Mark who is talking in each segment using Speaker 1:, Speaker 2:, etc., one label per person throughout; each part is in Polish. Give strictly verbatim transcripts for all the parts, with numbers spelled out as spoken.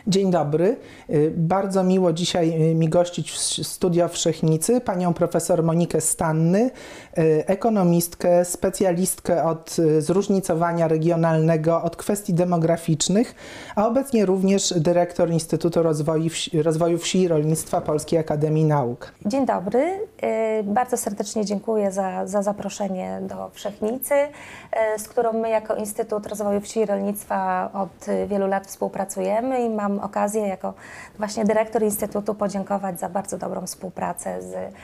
Speaker 1: Dzień dobry. Bardzo miło dzisiaj mi gościć w Studio Wszechnicy panią profesor Monikę Stanny, ekonomistkę, specjalistkę od zróżnicowania regionalnego, od kwestii demograficznych, a obecnie również dyrektor Instytutu Rozwoju Wsi, Rozwoju Wsi i Rolnictwa Polskiej Akademii Nauk.
Speaker 2: Dzień dobry. Bardzo serdecznie dziękuję za, za zaproszenie do Wszechnicy, z którą my jako Instytut Rozwoju Wsi i Rolnictwa od wielu lat współpracujemy i mam okazję jako właśnie dyrektor Instytutu podziękować za bardzo dobrą współpracę z e,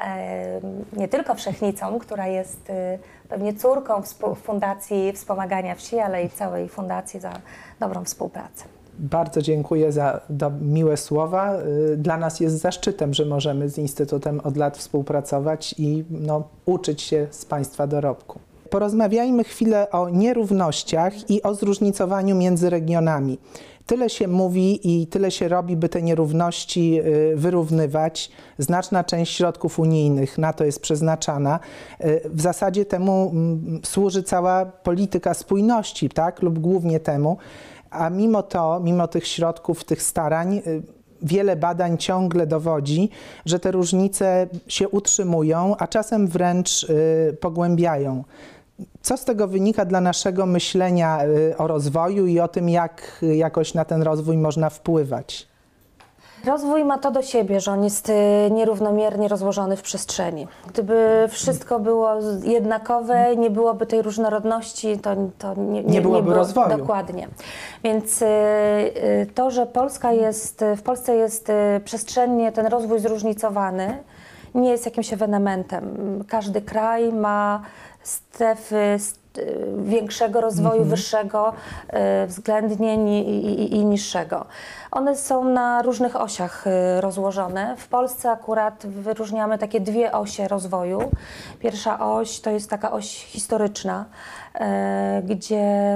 Speaker 2: nie tylko Wszechnicą, która jest e, pewnie córką Fundacji Wspomagania Wsi, ale i całej Fundacji za dobrą współpracę.
Speaker 1: Bardzo dziękuję za do, miłe słowa. Dla nas jest zaszczytem, że możemy z Instytutem od lat współpracować i no, uczyć się z Państwa dorobku. Porozmawiajmy chwilę o nierównościach i o zróżnicowaniu między regionami. Tyle się mówi i tyle się robi, by te nierówności wyrównywać. Znaczna część środków unijnych na to jest przeznaczana. W zasadzie temu służy cała polityka spójności, tak? Lub głównie temu. A mimo to, mimo tych środków, tych starań, wiele badań ciągle dowodzi, że te różnice się utrzymują, a czasem wręcz pogłębiają. Co z tego wynika dla naszego myślenia o rozwoju i o tym, jak jakoś na ten rozwój można wpływać?
Speaker 2: Rozwój ma to do siebie, że on jest nierównomiernie rozłożony w przestrzeni. Gdyby wszystko było jednakowe, nie byłoby tej różnorodności, to, to nie, nie,
Speaker 1: nie byłoby
Speaker 2: nie było,
Speaker 1: rozwoju.
Speaker 2: Dokładnie. Więc to, że Polska jest, w Polsce jest przestrzennie ten rozwój zróżnicowany, nie jest jakimś ewenementem. Każdy kraj ma strefy większego rozwoju, mm-hmm. wyższego y, względnie ni, i, i niższego. One są na różnych osiach y, rozłożone. W Polsce akurat wyróżniamy takie dwie osie rozwoju. Pierwsza oś to jest taka oś historyczna, y, gdzie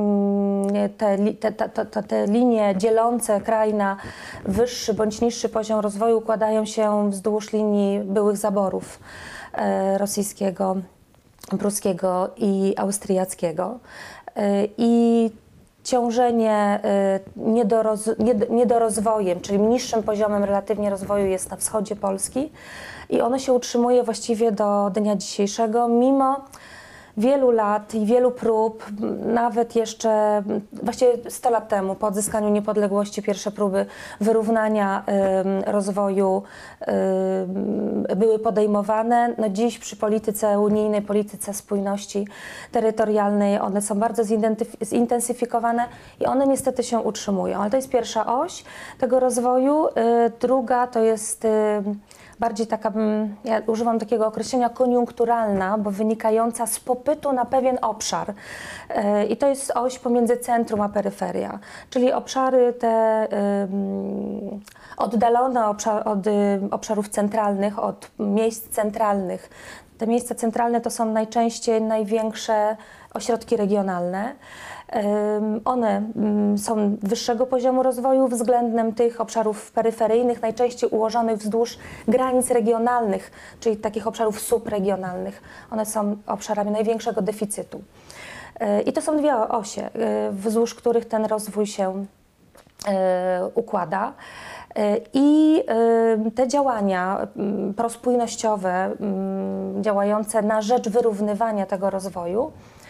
Speaker 2: y, te, te, te, te, te linie dzielące kraj na wyższy bądź niższy poziom rozwoju układają się wzdłuż linii byłych zaborów y, rosyjskiego, pruskiego i austriackiego. I ciążenie niedoroz, niedorozwojem, czyli niższym poziomem relatywnie rozwoju jest na wschodzie Polski i ono się utrzymuje właściwie do dnia dzisiejszego, mimo wielu lat i wielu prób, nawet jeszcze właściwie sto lat temu, po odzyskaniu niepodległości, pierwsze próby wyrównania y, rozwoju y, były podejmowane. No dziś przy polityce unijnej, polityce spójności terytorialnej one są bardzo zintensyfikowane i one niestety się utrzymują. Ale to jest pierwsza oś tego rozwoju. Y, druga to jest y, bardziej taka, ja używam takiego określenia koniunkturalna, bo wynikająca z popytu na pewien obszar. I to jest oś pomiędzy centrum a peryferia, czyli obszary te um, oddalone obszar, od um, obszarów centralnych, od miejsc centralnych. Te miejsca centralne to są najczęściej największe ośrodki regionalne. One są wyższego poziomu rozwoju względem tych obszarów peryferyjnych, najczęściej ułożonych wzdłuż granic regionalnych, czyli takich obszarów subregionalnych. One są obszarami największego deficytu. I to są dwie osie, wzdłuż których ten rozwój się układa. I te działania prospójnościowe, działające na rzecz wyrównywania tego rozwoju,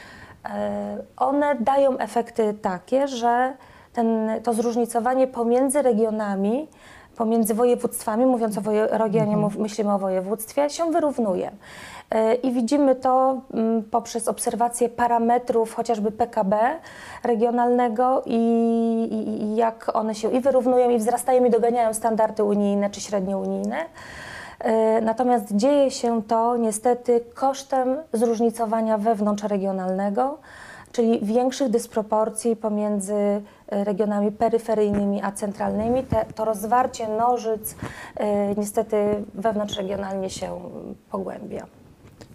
Speaker 2: one dają efekty takie, że ten, to zróżnicowanie pomiędzy regionami, pomiędzy województwami, mówiąc o woje, regionie, mhm. myślimy o województwie, się wyrównuje. I widzimy to poprzez obserwację parametrów chociażby P K B regionalnego i, i, i jak one się i wyrównują, i wzrastają, i doganiają standardy unijne czy średniounijne. Natomiast dzieje się to niestety kosztem zróżnicowania wewnątrzregionalnego, czyli większych dysproporcji pomiędzy regionami peryferyjnymi a centralnymi. Te, to rozwarcie nożyc niestety wewnątrzregionalnie się pogłębia.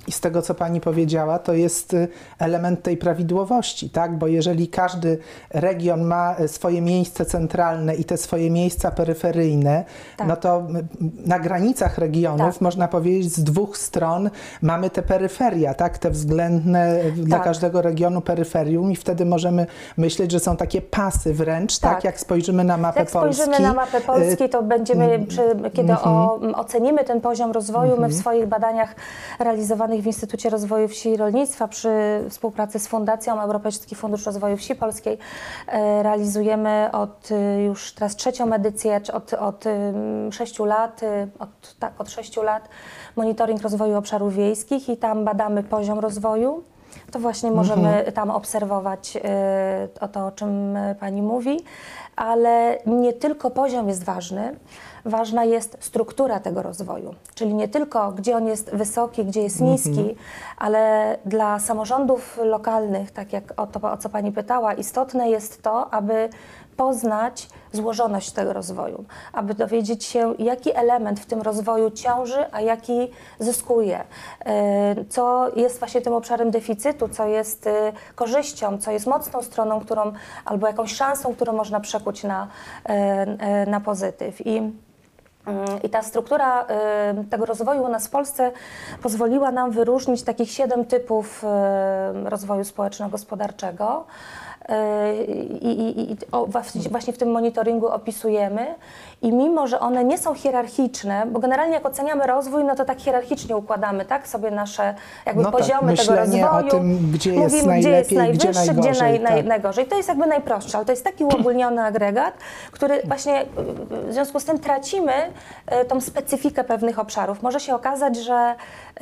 Speaker 1: I z tego, co pani powiedziała, to jest element tej prawidłowości, tak? Bo jeżeli każdy region ma swoje miejsce centralne i te swoje miejsca peryferyjne, tak. no to na granicach regionów, tak. można powiedzieć, z dwóch stron mamy te peryferia, tak? Te względne tak. dla każdego regionu peryferium i wtedy możemy myśleć, że są takie pasy wręcz, tak? tak? Jak spojrzymy na mapę
Speaker 2: Jak
Speaker 1: Polski.
Speaker 2: Jak spojrzymy na mapę Polski, to będziemy, przy, kiedy
Speaker 1: mm-hmm.
Speaker 2: o, ocenimy ten poziom rozwoju, mm-hmm. my w swoich badaniach realizowanych w Instytucie Rozwoju Wsi i Rolnictwa przy współpracy z Fundacją Europejski Fundusz Rozwoju Wsi Polskiej e, realizujemy od już teraz trzecią edycję, od, od sześciu lat, od, tak, od sześciu lat monitoring rozwoju obszarów wiejskich i tam badamy poziom rozwoju. To właśnie możemy mhm. tam obserwować y, o to, o czym pani mówi, ale nie tylko poziom jest ważny, ważna jest struktura tego rozwoju, czyli nie tylko gdzie on jest wysoki, gdzie jest mhm. niski, ale dla samorządów lokalnych, tak jak o to, o co pani pytała, istotne jest to, aby poznać złożoność tego rozwoju, aby dowiedzieć się, jaki element w tym rozwoju ciąży, a jaki zyskuje, co jest właśnie tym obszarem deficytu, co jest korzyścią, co jest mocną stroną, którą, albo jakąś szansą, którą można przekuć na, na pozytyw. I I ta struktura y, tego rozwoju u nas w Polsce pozwoliła nam wyróżnić takich siedem typów y, rozwoju społeczno-gospodarczego. I, i, i o, właśnie w tym monitoringu opisujemy i mimo, że one nie są hierarchiczne, bo generalnie jak oceniamy rozwój, no to tak hierarchicznie układamy, tak, sobie nasze jakby
Speaker 1: no
Speaker 2: poziomy
Speaker 1: tak,
Speaker 2: tego rozwoju,
Speaker 1: o tym, gdzie jest
Speaker 2: mówimy,
Speaker 1: najlepiej,
Speaker 2: gdzie jest najwyższy,
Speaker 1: gdzie najgorzej.
Speaker 2: Gdzie naj, naj,
Speaker 1: tak.
Speaker 2: najgorzej. To jest jakby najprostsze, ale to jest taki uogólniony agregat, który właśnie w związku z tym tracimy tą specyfikę pewnych obszarów. Może się okazać, że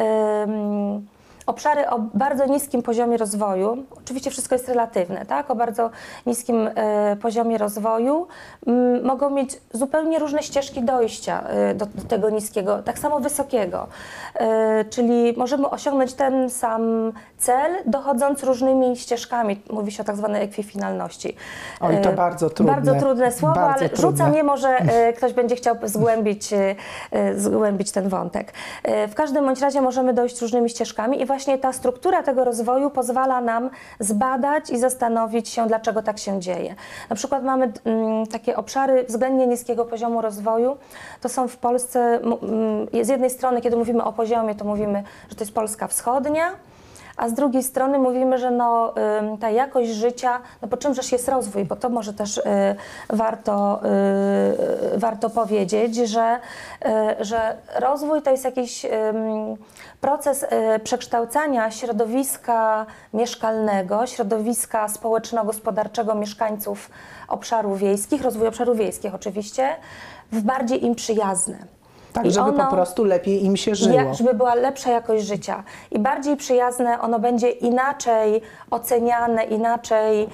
Speaker 2: um, obszary o bardzo niskim poziomie rozwoju, oczywiście wszystko jest relatywne, tak? O bardzo niskim e, poziomie rozwoju m, mogą mieć zupełnie różne ścieżki dojścia e, do, do tego niskiego, tak samo wysokiego. E, czyli możemy osiągnąć ten sam cel, dochodząc różnymi ścieżkami. Mówi się o tak zwanej ekwifinalności. E,
Speaker 1: Oj, to bardzo trudne.
Speaker 2: Bardzo trudne słowo,
Speaker 1: bardzo
Speaker 2: ale
Speaker 1: trudne.
Speaker 2: rzucam je, może e, ktoś będzie chciał zgłębić, e, zgłębić ten wątek. E, w każdym bądź razie możemy dojść różnymi ścieżkami i właśnie ta struktura tego rozwoju pozwala nam zbadać i zastanowić się, dlaczego tak się dzieje. Na przykład mamy mm, takie obszary względnie niskiego poziomu rozwoju. To są w Polsce, mm, z jednej strony, kiedy mówimy o poziomie, to mówimy, że to jest Polska wschodnia, a z drugiej strony mówimy, że no, y, ta jakość życia, no po czymżeż jest rozwój, bo to może też y, warto, y, warto powiedzieć, że, y, że rozwój to jest jakiś y, proces y, przekształcania środowiska mieszkalnego, środowiska społeczno-gospodarczego mieszkańców obszarów wiejskich, rozwoju obszarów wiejskich oczywiście, w bardziej im przyjazne.
Speaker 1: Tak, żeby ono, po prostu lepiej im się żyło.
Speaker 2: Jak, żeby była lepsza jakość życia i bardziej przyjazne, ono będzie inaczej oceniane, inaczej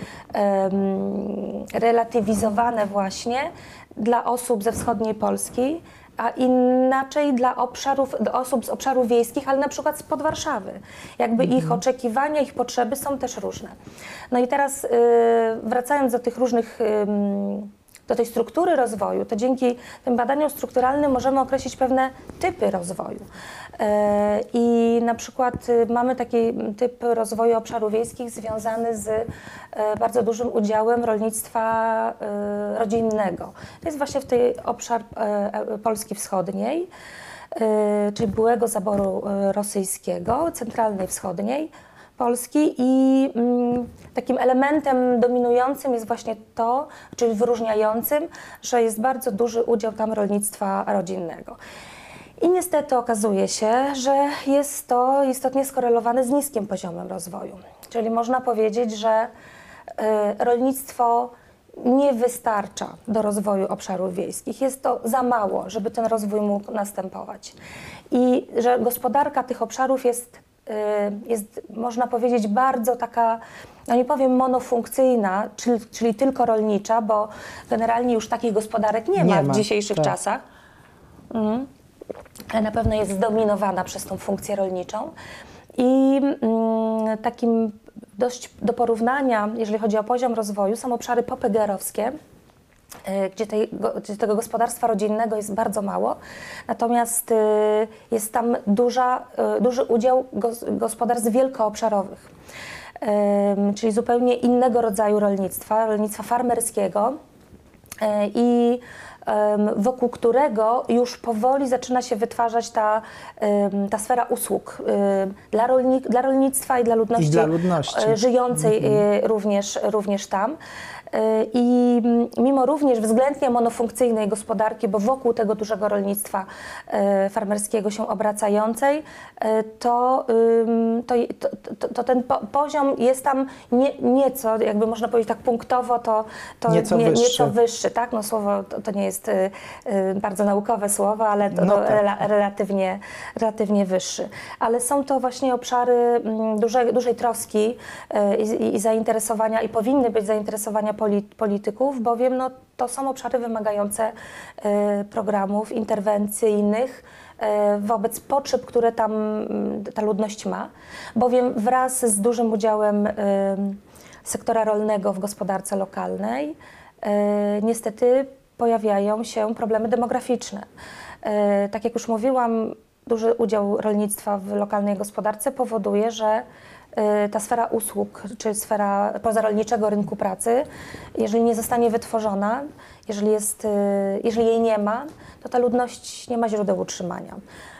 Speaker 2: um, relatywizowane właśnie dla osób ze wschodniej Polski, a inaczej dla obszarów, dla osób z obszarów wiejskich, ale na przykład spod Warszawy. Jakby mhm. ich oczekiwania, ich potrzeby są też różne. No i teraz y, wracając do tych różnych y, do tej struktury rozwoju, to dzięki tym badaniom strukturalnym możemy określić pewne typy rozwoju. I na przykład mamy taki typ rozwoju obszarów wiejskich związany z bardzo dużym udziałem rolnictwa rodzinnego. To jest właśnie w tej obszar Polski Wschodniej, czyli byłego zaboru rosyjskiego, centralnej wschodniej Polski i mm, takim elementem dominującym jest właśnie to, czyli wyróżniającym, że jest bardzo duży udział tam rolnictwa rodzinnego. I niestety okazuje się, że jest to istotnie skorelowane z niskim poziomem rozwoju. Czyli można powiedzieć, że y, rolnictwo nie wystarcza do rozwoju obszarów wiejskich. Jest to za mało, żeby ten rozwój mógł następować. I że gospodarka tych obszarów jest jest, można powiedzieć, bardzo taka, no nie powiem monofunkcyjna, czyli, czyli tylko rolnicza, bo generalnie już takich gospodarek nie, nie ma w ma, dzisiejszych tak. czasach, mhm. ale na pewno jest zdominowana przez tą funkcję rolniczą. I mm, takim dość do porównania, jeżeli chodzi o poziom rozwoju, są obszary popegeerowskie, Gdzie, tej, gdzie tego gospodarstwa rodzinnego jest bardzo mało, natomiast jest tam duża, duży udział gospodarstw wielkoobszarowych, czyli zupełnie innego rodzaju rolnictwa, rolnictwa farmerskiego i wokół którego już powoli zaczyna się wytwarzać ta, ta sfera usług dla, rolnik, dla rolnictwa i dla ludności,
Speaker 1: I dla ludności.
Speaker 2: żyjącej
Speaker 1: mhm.
Speaker 2: również, również tam. I mimo również względnie monofunkcyjnej gospodarki, bo wokół tego dużego rolnictwa farmerskiego się obracającej, to, to, to, to ten poziom jest tam nie, nieco, jakby można powiedzieć tak punktowo, to, to
Speaker 1: nieco,
Speaker 2: nie,
Speaker 1: wyższy.
Speaker 2: nieco wyższy. Tak? No, słowo to, to nie jest bardzo naukowe słowo, ale to,
Speaker 1: no
Speaker 2: to
Speaker 1: tak.
Speaker 2: rela, relatywnie, relatywnie wyższy. Ale są to właśnie obszary duże, dużej troski i, i zainteresowania, i powinny być zainteresowania polityków, bowiem no, to są obszary wymagające y, programów interwencyjnych y, wobec potrzeb, które tam y, ta ludność ma, bowiem wraz z dużym udziałem y, sektora rolnego w gospodarce lokalnej y, niestety pojawiają się problemy demograficzne. Y, tak jak już mówiłam, duży udział rolnictwa w lokalnej gospodarce powoduje, że ta sfera usług, czy sfera pozarolniczego rynku pracy, jeżeli nie zostanie wytworzona, jeżeli, jest, jeżeli jej nie ma, to ta ludność nie ma źródeł utrzymania.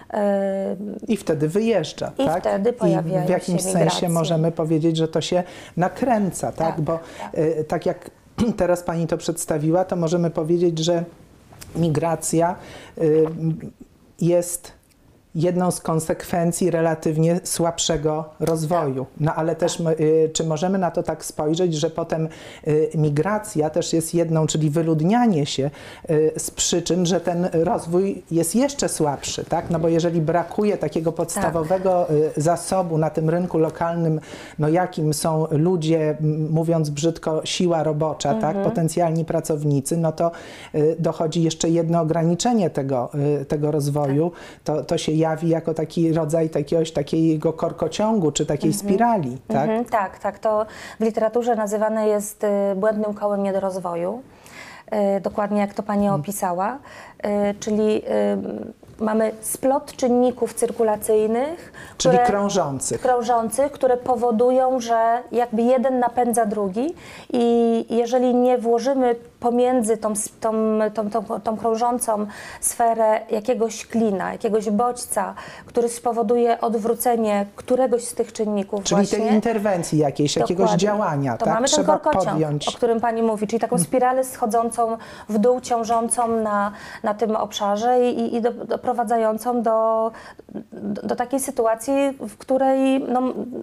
Speaker 1: I wtedy wyjeżdża,
Speaker 2: I
Speaker 1: tak?
Speaker 2: wtedy pojawiają się
Speaker 1: I w jakimś sensie
Speaker 2: migracje.
Speaker 1: Możemy powiedzieć, że to się nakręca, tak?
Speaker 2: Tak,
Speaker 1: Bo
Speaker 2: tak.
Speaker 1: Y, tak jak teraz Pani to przedstawiła, to możemy powiedzieć, że migracja y, jest jedną z konsekwencji relatywnie słabszego rozwoju. No ale też my, y, czy możemy na to tak spojrzeć, że potem y, migracja też jest jedną, czyli wyludnianie się y, z przyczyn, że ten rozwój jest jeszcze słabszy, tak? No bo jeżeli brakuje takiego podstawowego tak. y, zasobu na tym rynku lokalnym, no jakim są ludzie, mówiąc brzydko, siła robocza, mhm. tak? Potencjalni pracownicy, no to y, dochodzi jeszcze jedno ograniczenie tego, y, tego rozwoju. Tak. To, to się jawi jako taki rodzaj takiegoś takiego korkociągu, czy takiej mm-hmm. spirali, tak?
Speaker 2: Mm-hmm, tak, tak. To w literaturze nazywane jest y, błędnym kołem niedorozwoju. Y, dokładnie jak to Pani opisała. Y, czyli y, mamy splot czynników cyrkulacyjnych,
Speaker 1: czyli
Speaker 2: które,
Speaker 1: krążących.
Speaker 2: krążących, które powodują, że jakby jeden napędza drugi i jeżeli nie włożymy pomiędzy tą, tą, tą, tą, tą krążącą sferę jakiegoś klina, jakiegoś bodźca, który spowoduje odwrócenie któregoś z tych czynników
Speaker 1: czyli
Speaker 2: właśnie.
Speaker 1: tej interwencji jakiejś,
Speaker 2: Dokładnie.
Speaker 1: jakiegoś działania,
Speaker 2: to
Speaker 1: tak?
Speaker 2: mamy
Speaker 1: Trzeba
Speaker 2: ten korkociąg,
Speaker 1: podjąć.
Speaker 2: o którym Pani mówi, czyli taką spiralę schodzącą w dół, ciążącą na, na tym obszarze i, i do, doprowadzającą do, do, do takiej sytuacji, w której no,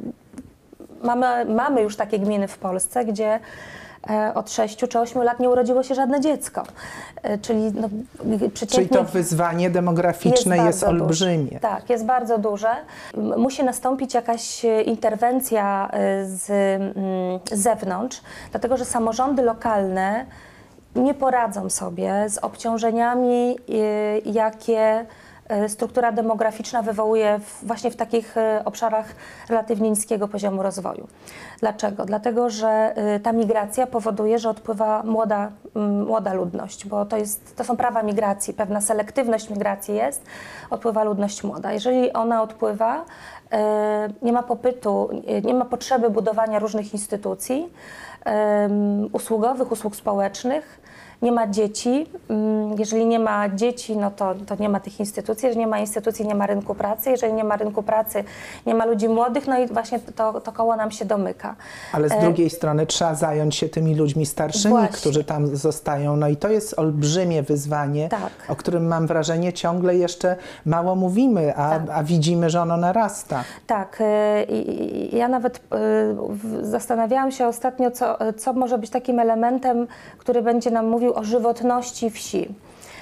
Speaker 2: mamy, mamy już takie gminy w Polsce, gdzie od sześciu czy ośmiu lat nie urodziło się żadne dziecko. Czyli, no,
Speaker 1: Czyli to wyzwanie demograficzne jest, jest olbrzymie.
Speaker 2: Duże. Tak, jest bardzo duże. Musi nastąpić jakaś interwencja z, z zewnątrz, dlatego że samorządy lokalne nie poradzą sobie z obciążeniami, jakie struktura demograficzna wywołuje w, właśnie w takich obszarach relatywnie niskiego poziomu rozwoju. Dlaczego? Dlatego, że ta migracja powoduje, że odpływa młoda, młoda ludność, bo to, jest, to są prawa migracji, pewna selektywność migracji jest, odpływa ludność młoda. Jeżeli ona odpływa, nie ma popytu, nie ma potrzeby budowania różnych instytucji usługowych, usług społecznych, nie ma dzieci. Jeżeli nie ma dzieci, no to, to nie ma tych instytucji. Jeżeli nie ma instytucji, nie ma rynku pracy. Jeżeli nie ma rynku pracy, nie ma ludzi młodych, no i właśnie to, to koło nam się domyka.
Speaker 1: Ale z drugiej strony trzeba zająć się tymi ludźmi starszymi,
Speaker 2: właśnie. którzy
Speaker 1: tam zostają. No i to jest olbrzymie wyzwanie,
Speaker 2: tak.
Speaker 1: o którym mam wrażenie ciągle jeszcze mało mówimy, a,
Speaker 2: tak.
Speaker 1: a widzimy, że ono narasta.
Speaker 2: Tak. I ja nawet zastanawiałam się ostatnio, co, co może być takim elementem, który będzie nam mówił o żywotności wsi,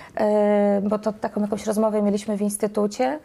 Speaker 2: bo to taką jakąś rozmowę mieliśmy w instytucie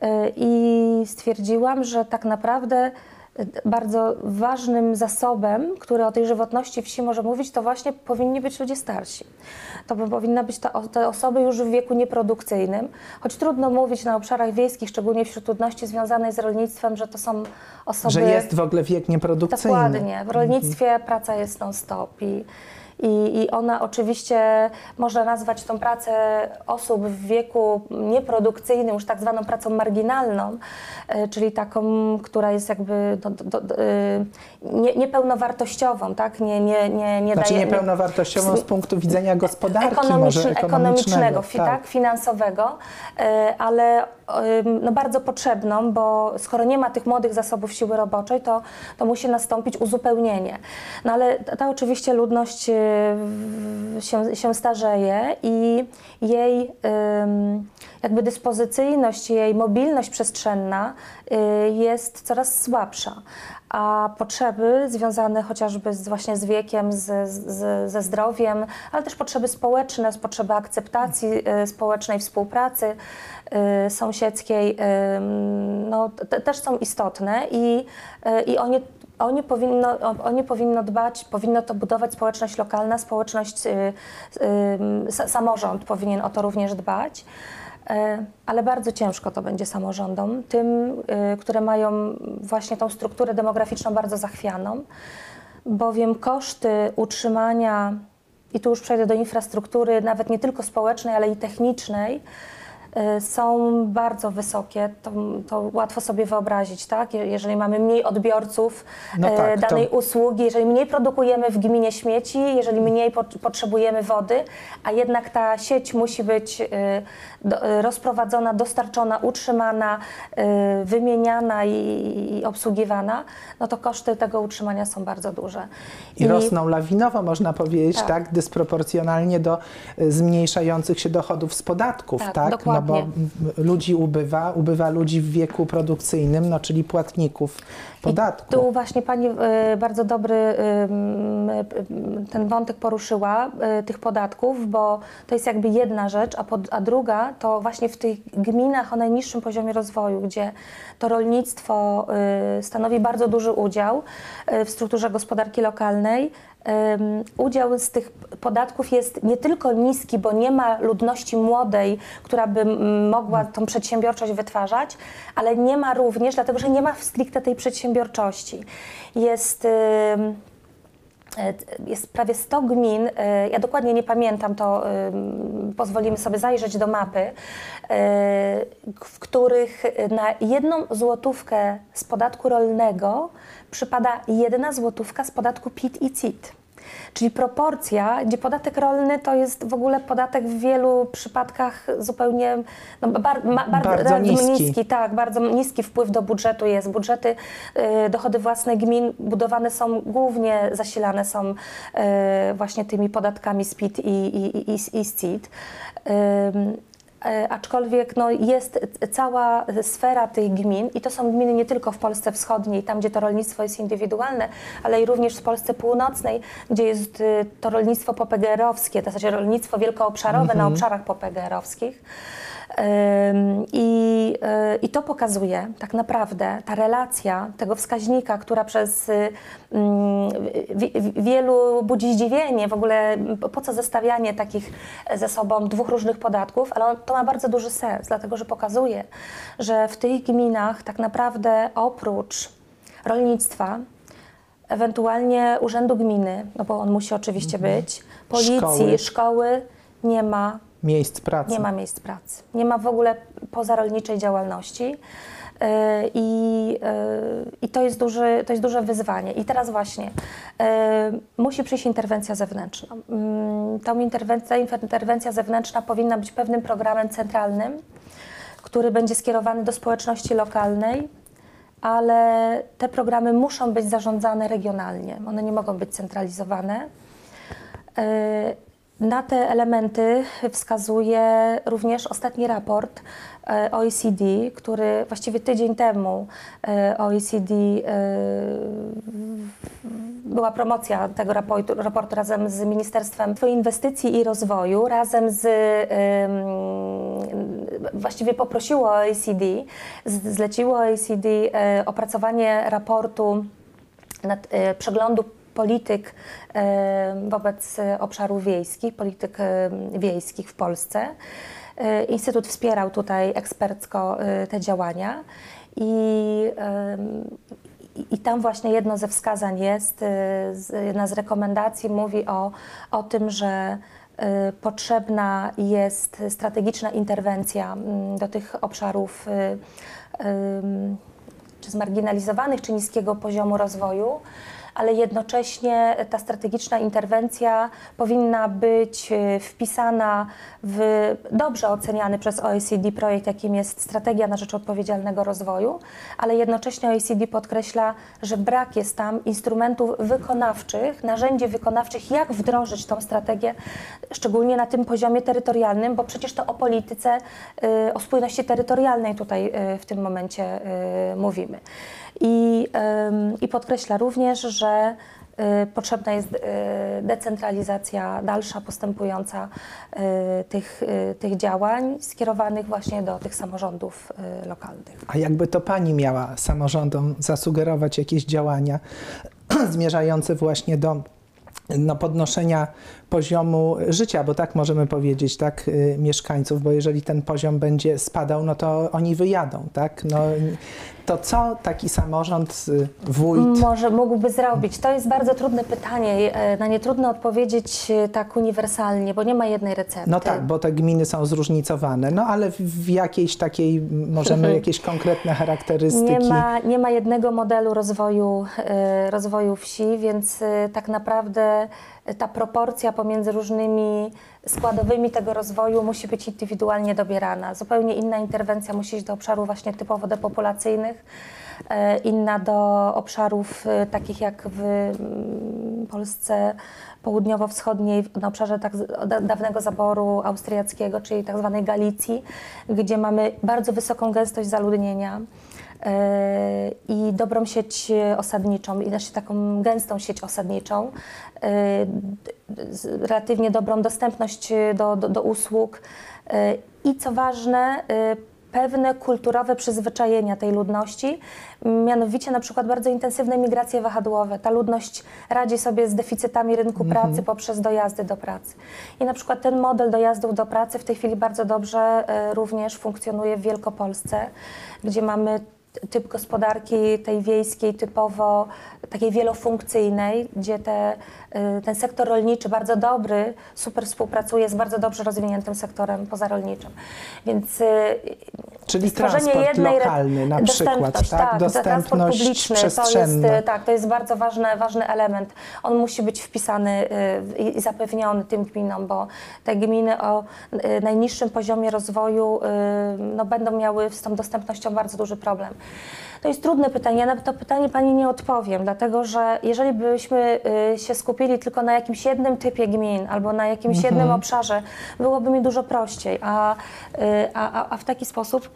Speaker 2: i stwierdziłam, że tak naprawdę bardzo ważnym zasobem, który o tej żywotności wsi może mówić, to właśnie powinni być ludzie starsi. To by powinna być ta, te osoby już w wieku nieprodukcyjnym, choć trudno mówić na obszarach wiejskich, szczególnie wśród ludności związanej z rolnictwem, że to są osoby...
Speaker 1: Że jest w ogóle wiek nieprodukcyjny.
Speaker 2: Dokładnie. W rolnictwie mhm. praca jest non-stop i I, I ona oczywiście, można nazwać tą pracę osób w wieku nieprodukcyjnym, już tak zwaną pracą marginalną, czyli taką, która jest jakby do, do, do, nie, niepełnowartościową, tak? Nie, nie, nie, nie
Speaker 1: znaczy
Speaker 2: daje,
Speaker 1: niepełnowartościową z punktu widzenia gospodarki,
Speaker 2: ekonomiczne,
Speaker 1: może
Speaker 2: ekonomicznego,
Speaker 1: ekonomicznego,
Speaker 2: fi, tak, finansowego, ale no, bardzo potrzebną, bo skoro nie ma tych młodych zasobów siły roboczej, to, to musi nastąpić uzupełnienie. No ale ta, ta oczywiście ludność się, się starzeje i jej jakby dyspozycyjność, jej mobilność przestrzenna jest coraz słabsza, a potrzeby związane chociażby z, właśnie z wiekiem, z, z, ze zdrowiem, ale też potrzeby społeczne, potrzeby akceptacji społecznej, współpracy sąsiedzkiej, no, te, też są istotne i, i oni Oni powinno, oni powinno dbać, powinno to budować społeczność lokalna, społeczność, y, y, samorząd powinien o to również dbać, y, ale bardzo ciężko to będzie samorządom, tym, y, które mają właśnie tą strukturę demograficzną bardzo zachwianą, bowiem koszty utrzymania, i tu już przejdę do infrastruktury, nawet nie tylko społecznej, ale i technicznej, są bardzo wysokie, to, to łatwo sobie wyobrazić, tak? Jeżeli mamy mniej odbiorców no tak, danej to... usługi, jeżeli mniej produkujemy w gminie śmieci, jeżeli mniej po, potrzebujemy wody, a jednak ta sieć musi być y, do, rozprowadzona, dostarczona, utrzymana, y, wymieniana i, i obsługiwana, no to koszty tego utrzymania są bardzo duże.
Speaker 1: I, I rosną lawinowo, można powiedzieć, tak, tak dysproporcjonalnie do y, zmniejszających się dochodów z podatków, tak? tak?
Speaker 2: Dokładnie.
Speaker 1: No bo ludzi ubywa, ubywa ludzi w wieku produkcyjnym, no czyli płatników podatku.
Speaker 2: I tu właśnie Pani y, bardzo dobry y, y, ten wątek poruszyła, y, tych podatków, bo to jest jakby jedna rzecz, a, pod, a druga to właśnie w tych gminach o najniższym poziomie rozwoju, gdzie to rolnictwo y, stanowi bardzo duży udział y, w strukturze gospodarki lokalnej. Um, udział z tych podatków jest nie tylko niski, bo nie ma ludności młodej, która by mogła tą przedsiębiorczość wytwarzać, ale nie ma również, dlatego że nie ma stricte tej przedsiębiorczości. Jest, um, jest prawie sto gmin, ja dokładnie nie pamiętam, to um, pozwolimy sobie zajrzeć do mapy, w których na jedną złotówkę z podatku rolnego przypada jedna złotówka z podatku P I T i C I T. Czyli proporcja, gdzie podatek rolny to jest w ogóle podatek w wielu przypadkach zupełnie no, bar, ma, bar,
Speaker 1: bardzo,
Speaker 2: bardzo
Speaker 1: niski.
Speaker 2: niski, tak, bardzo niski wpływ do budżetu jest. Budżety, y, dochody własne gmin budowane są, głównie zasilane są y, właśnie tymi podatkami z P I T i, i, i, i z C I T. Y, Aczkolwiek no, jest cała sfera tych gmin i to są gminy nie tylko w Polsce Wschodniej, tam gdzie to rolnictwo jest indywidualne, ale i również w Polsce Północnej, gdzie jest to rolnictwo popegeerowskie, to znaczy rolnictwo wielkoobszarowe mm-hmm. na obszarach popegeerowskich. I, I to pokazuje tak naprawdę ta relacja tego wskaźnika, która przez wielu budzi zdziwienie, w ogóle po co zestawianie takich ze sobą dwóch różnych podatków, ale to ma bardzo duży sens, dlatego że pokazuje, że w tych gminach tak naprawdę oprócz rolnictwa, ewentualnie urzędu gminy, no bo on musi oczywiście mhm. być, policji, szkoły. szkoły, nie ma
Speaker 1: miejsc pracy.
Speaker 2: Nie ma miejsc pracy. Nie ma w ogóle pozarolniczej działalności yy, i, yy, i to jest duży, to jest duże wyzwanie. I teraz właśnie yy, musi przyjść interwencja zewnętrzna. Yy, tą interwencja, interwencja zewnętrzna powinna być pewnym programem centralnym, który będzie skierowany do społeczności lokalnej, ale te programy muszą być zarządzane regionalnie. One nie mogą być centralizowane. Yy, Na te elementy wskazuje również ostatni raport O E C D, który właściwie tydzień temu O E C D była promocja tego raportu, raportu razem z Ministerstwem Inwestycji i Rozwoju, razem z, właściwie poprosiło O E C D, zleciło O E C D opracowanie raportu nad, przeglądu polityk wobec obszarów wiejskich, polityk wiejskich w Polsce. Instytut wspierał tutaj ekspercko te działania i, i tam właśnie jedno ze wskazań jest, jedna z rekomendacji mówi o, o tym, że potrzebna jest strategiczna interwencja do tych obszarów czy zmarginalizowanych, czy niskiego poziomu rozwoju, ale jednocześnie ta strategiczna interwencja powinna być wpisana w dobrze oceniany przez O E C D projekt, jakim jest Strategia na rzecz odpowiedzialnego rozwoju, ale jednocześnie O E C D podkreśla, że brak jest tam instrumentów wykonawczych, narzędzi wykonawczych, jak wdrożyć tą strategię, szczególnie na tym poziomie terytorialnym, bo przecież to o polityce, o spójności terytorialnej tutaj w tym momencie mówimy. I, i podkreśla również, że potrzebna jest decentralizacja dalsza, postępująca tych, tych działań skierowanych właśnie do tych samorządów lokalnych.
Speaker 1: A jakby to pani miała samorządom zasugerować jakieś działania zmierzające właśnie do no, podnoszenia poziomu życia, bo tak możemy powiedzieć, tak, y, mieszkańców, bo jeżeli ten poziom będzie spadał, no to oni wyjadą, tak? No, to co taki samorząd, y, wójt...
Speaker 2: Może mógłby zrobić? To jest bardzo trudne pytanie, na nie trudno odpowiedzieć tak uniwersalnie, bo nie ma jednej recepty.
Speaker 1: No tak, bo te gminy są zróżnicowane, no ale w, w jakiejś takiej, możemy jakieś konkretne charakterystyki...
Speaker 2: Nie ma, nie ma jednego modelu rozwoju, y, rozwoju wsi, więc y, tak naprawdę ta proporcja pomiędzy różnymi składowymi tego rozwoju musi być indywidualnie dobierana. Zupełnie inna interwencja musi iść do obszarów właśnie typowo depopulacyjnych, inna do obszarów takich jak w Polsce południowo-wschodniej, na obszarze tak dawnego zaboru austriackiego, czyli tak zwanej Galicji, gdzie mamy bardzo wysoką gęstość zaludnienia i dobrą sieć osadniczą, i też taką gęstą sieć osadniczą, relatywnie dobrą dostępność do, do, do usług i co ważne, pewne kulturowe przyzwyczajenia tej ludności, mianowicie na przykład bardzo intensywne migracje wahadłowe. Ta ludność radzi sobie z deficytami rynku mm-hmm. pracy poprzez dojazdy do pracy. I na przykład ten model dojazdów do pracy w tej chwili bardzo dobrze również funkcjonuje w Wielkopolsce, gdzie mamy typ gospodarki tej wiejskiej, typowo takiej wielofunkcyjnej, gdzie te, ten sektor rolniczy bardzo dobry, super współpracuje z bardzo dobrze rozwiniętym sektorem pozarolniczym. Więc
Speaker 1: czyli transport jednej lokalny na przykład, tak?
Speaker 2: tak
Speaker 1: dostępność
Speaker 2: transport publiczny,
Speaker 1: przestrzenna.
Speaker 2: To jest, tak, to jest bardzo ważny, ważny element. On musi być wpisany i, i zapewniony tym gminom, bo te gminy o najniższym poziomie rozwoju no, będą miały z tą dostępnością bardzo duży problem. To jest trudne pytanie, ja na to pytanie pani nie odpowiem, dlatego że jeżeli byśmy się skupili tylko na jakimś jednym typie gmin albo na jakimś mhm. jednym obszarze, byłoby mi dużo prościej, a, a, a w taki sposób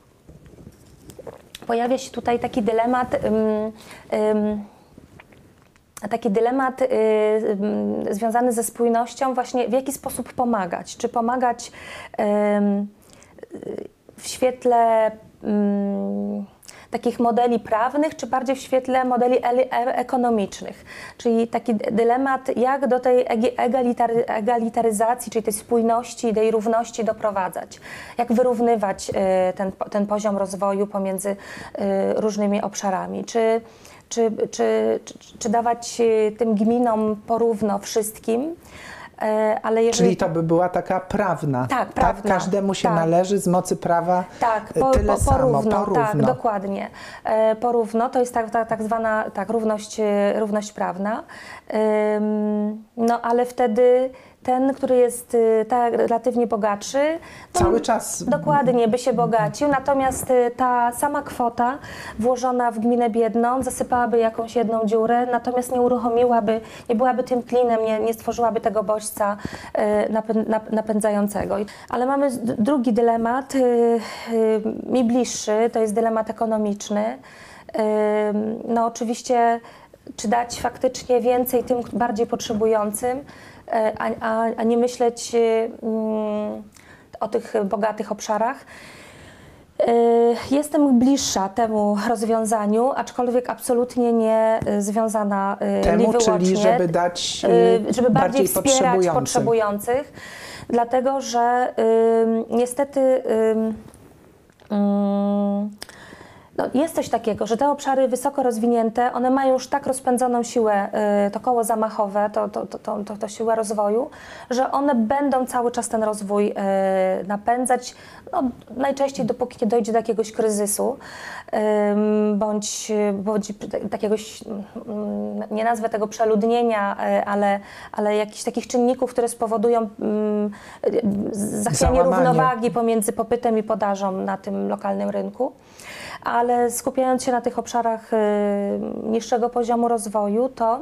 Speaker 2: pojawia się tutaj taki dylemat, um, um, taki dylemat y, y, związany ze spójnością, właśnie w jaki sposób pomagać. Czy pomagać y, y, w świetle y, takich modeli prawnych, czy bardziej w świetle modeli e ekonomicznych. Czyli taki dylemat, jak do tej egalitary, egalitaryzacji, czyli tej spójności, tej równości doprowadzać. Jak wyrównywać y, ten, ten poziom rozwoju pomiędzy y, różnymi obszarami. Czy, czy, czy, czy, czy dawać tym gminom porówno wszystkim, ale jeżeli...
Speaker 1: Czyli to by była taka prawna,
Speaker 2: tak, prawna,
Speaker 1: tak? Każdemu się
Speaker 2: tak.
Speaker 1: należy z mocy prawa
Speaker 2: tak, po,
Speaker 1: tyle
Speaker 2: po, porówno,
Speaker 1: samo, porówno.
Speaker 2: Tak, dokładnie. E, porówno, to jest tak, tak, tak zwana tak, równość, równość prawna, Ym, no ale wtedy ten, który jest tak relatywnie bogatszy,
Speaker 1: cały czas
Speaker 2: dokładnie by się bogacił, natomiast ta sama kwota włożona w gminę biedną zasypałaby jakąś jedną dziurę, natomiast nie uruchomiłaby, nie byłaby tym klinem, nie, nie stworzyłaby tego bodźca napędzającego. Ale mamy drugi dylemat, mi bliższy, to jest dylemat ekonomiczny. No oczywiście, czy dać faktycznie więcej tym bardziej potrzebującym, A, a, a nie myśleć um, o tych bogatych obszarach. Y, jestem bliższa temu rozwiązaniu, aczkolwiek absolutnie nie związana y,
Speaker 1: temu,
Speaker 2: nie wyłącznie,
Speaker 1: czyli żeby dać
Speaker 2: y, żeby bardziej wspierać
Speaker 1: potrzebujących.
Speaker 2: potrzebujących, dlatego że y, niestety y, y, No, jest coś takiego, że te obszary wysoko rozwinięte, one mają już tak rozpędzoną siłę, y, to koło zamachowe, to, to, to, to, to, to siłę rozwoju, że one będą cały czas ten rozwój y, napędzać, no, najczęściej dopóki nie dojdzie do jakiegoś kryzysu, y, bądź, bądź takiegoś, y, nie nazwę tego przeludnienia, y, ale, ale jakichś takich czynników, które spowodują y, zachwianie równowagi pomiędzy popytem i podażą na tym lokalnym rynku. Ale skupiając się na tych obszarach y, niższego poziomu rozwoju, to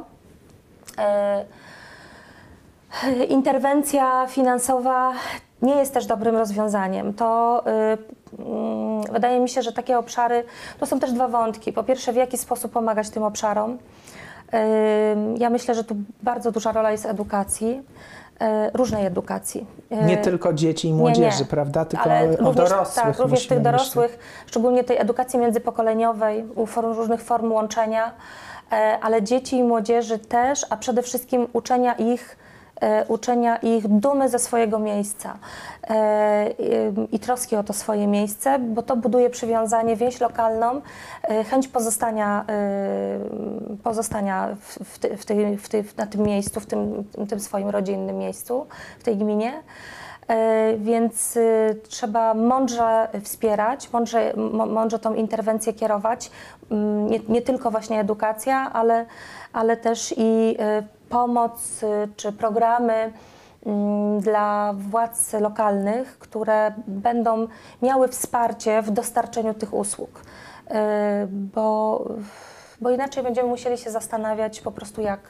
Speaker 2: y, interwencja finansowa nie jest też dobrym rozwiązaniem. To y, y, wydaje mi się, że takie obszary, to są też dwa wątki. Po pierwsze, w jaki sposób pomagać tym obszarom. Y, ja myślę, że tu bardzo duża rola jest edukacji. Różnej edukacji.
Speaker 1: Nie tylko dzieci i młodzieży, nie, nie. prawda? Tylko
Speaker 2: ale
Speaker 1: o
Speaker 2: również,
Speaker 1: dorosłych.
Speaker 2: Tak, również tych dorosłych,
Speaker 1: myśleć.
Speaker 2: szczególnie tej edukacji międzypokoleniowej, u form, różnych form łączenia, ale dzieci i młodzieży też, a przede wszystkim uczenia ich, uczenia ich dumy ze swojego miejsca i troski o to swoje miejsce, bo to buduje przywiązanie, więź lokalną, chęć pozostania, pozostania w ty, w ty, w ty, na tym miejscu, w tym, tym swoim rodzinnym miejscu, w tej gminie. Więc trzeba mądrze wspierać, mądrze, mądrze tą interwencję kierować, nie, nie tylko właśnie edukacja, ale, ale też i pomoc czy programy dla władz lokalnych, które będą miały wsparcie w dostarczeniu tych usług, bo, bo inaczej będziemy musieli się zastanawiać po prostu, jak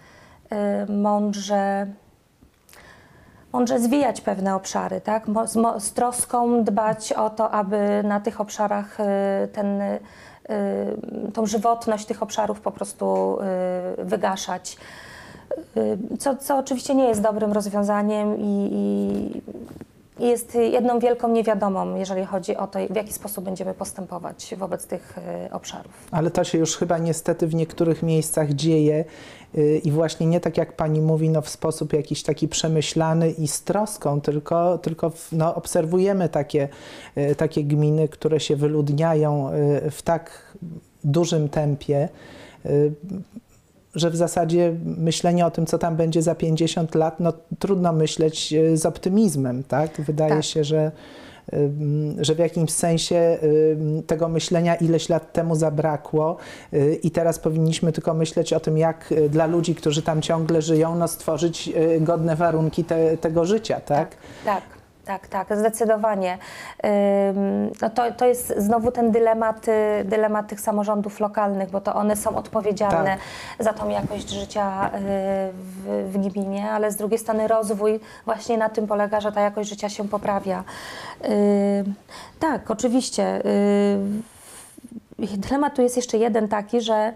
Speaker 2: mądrze mądrze zwijać pewne obszary, tak? Z, z troską dbać o to, aby na tych obszarach ten, tą żywotność tych obszarów po prostu wygaszać. Co, co oczywiście nie jest dobrym rozwiązaniem i, i jest jedną wielką niewiadomą, jeżeli chodzi o to, w jaki sposób będziemy postępować wobec tych obszarów.
Speaker 1: Ale to się już chyba niestety w niektórych miejscach dzieje i właśnie nie tak jak pani mówi, no w sposób jakiś taki przemyślany i z troską, tylko, tylko no, obserwujemy takie, takie gminy, które się wyludniają w tak dużym tempie, że w zasadzie myślenie o tym, co tam będzie za pięćdziesiąt lat, no trudno myśleć z optymizmem, tak? Wydaje tak. się, że, że w jakimś sensie tego myślenia ileś lat temu zabrakło i teraz powinniśmy tylko myśleć o tym, jak dla ludzi, którzy tam ciągle żyją, no stworzyć godne warunki te, tego życia, tak?
Speaker 2: Tak, tak. Tak, tak, zdecydowanie. No to, to jest znowu ten dylemat, dylemat tych samorządów lokalnych, bo to one są odpowiedzialne tak. za tą jakość życia w, w gminie, ale z drugiej strony rozwój właśnie na tym polega, że ta jakość życia się poprawia. Tak, oczywiście. Dylemat tu jest jeszcze jeden taki, że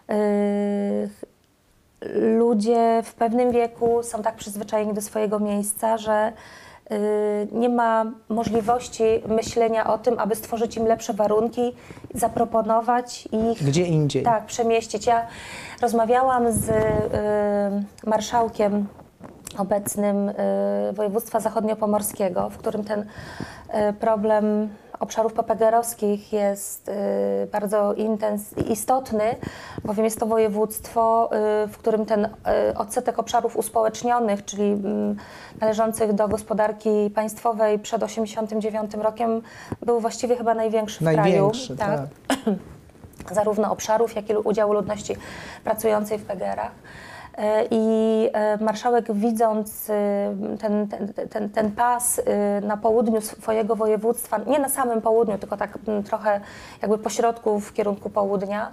Speaker 2: ludzie w pewnym wieku są tak przyzwyczajeni do swojego miejsca, że nie ma możliwości myślenia o tym, aby stworzyć im lepsze warunki, zaproponować ich
Speaker 1: gdzie indziej.
Speaker 2: Tak, przemieścić. Ja rozmawiałam z y, marszałkiem obecnym y, województwa zachodniopomorskiego, w którym ten y, problem obszarów popegeerowskich jest y, bardzo intens- istotny, bowiem jest to województwo, y, w którym ten y, odsetek obszarów uspołecznionych, czyli y, należących do gospodarki państwowej przed osiemdziesiątym dziewiątym rokiem był właściwie chyba największy w
Speaker 1: największy,
Speaker 2: kraju.
Speaker 1: Tak.
Speaker 2: tak. Zarówno obszarów, jak i udziału ludności pracującej w P G E R-ach. I marszałek, widząc ten, ten, ten, ten pas na południu swojego województwa, nie na samym południu, tylko tak trochę jakby pośrodku w kierunku południa,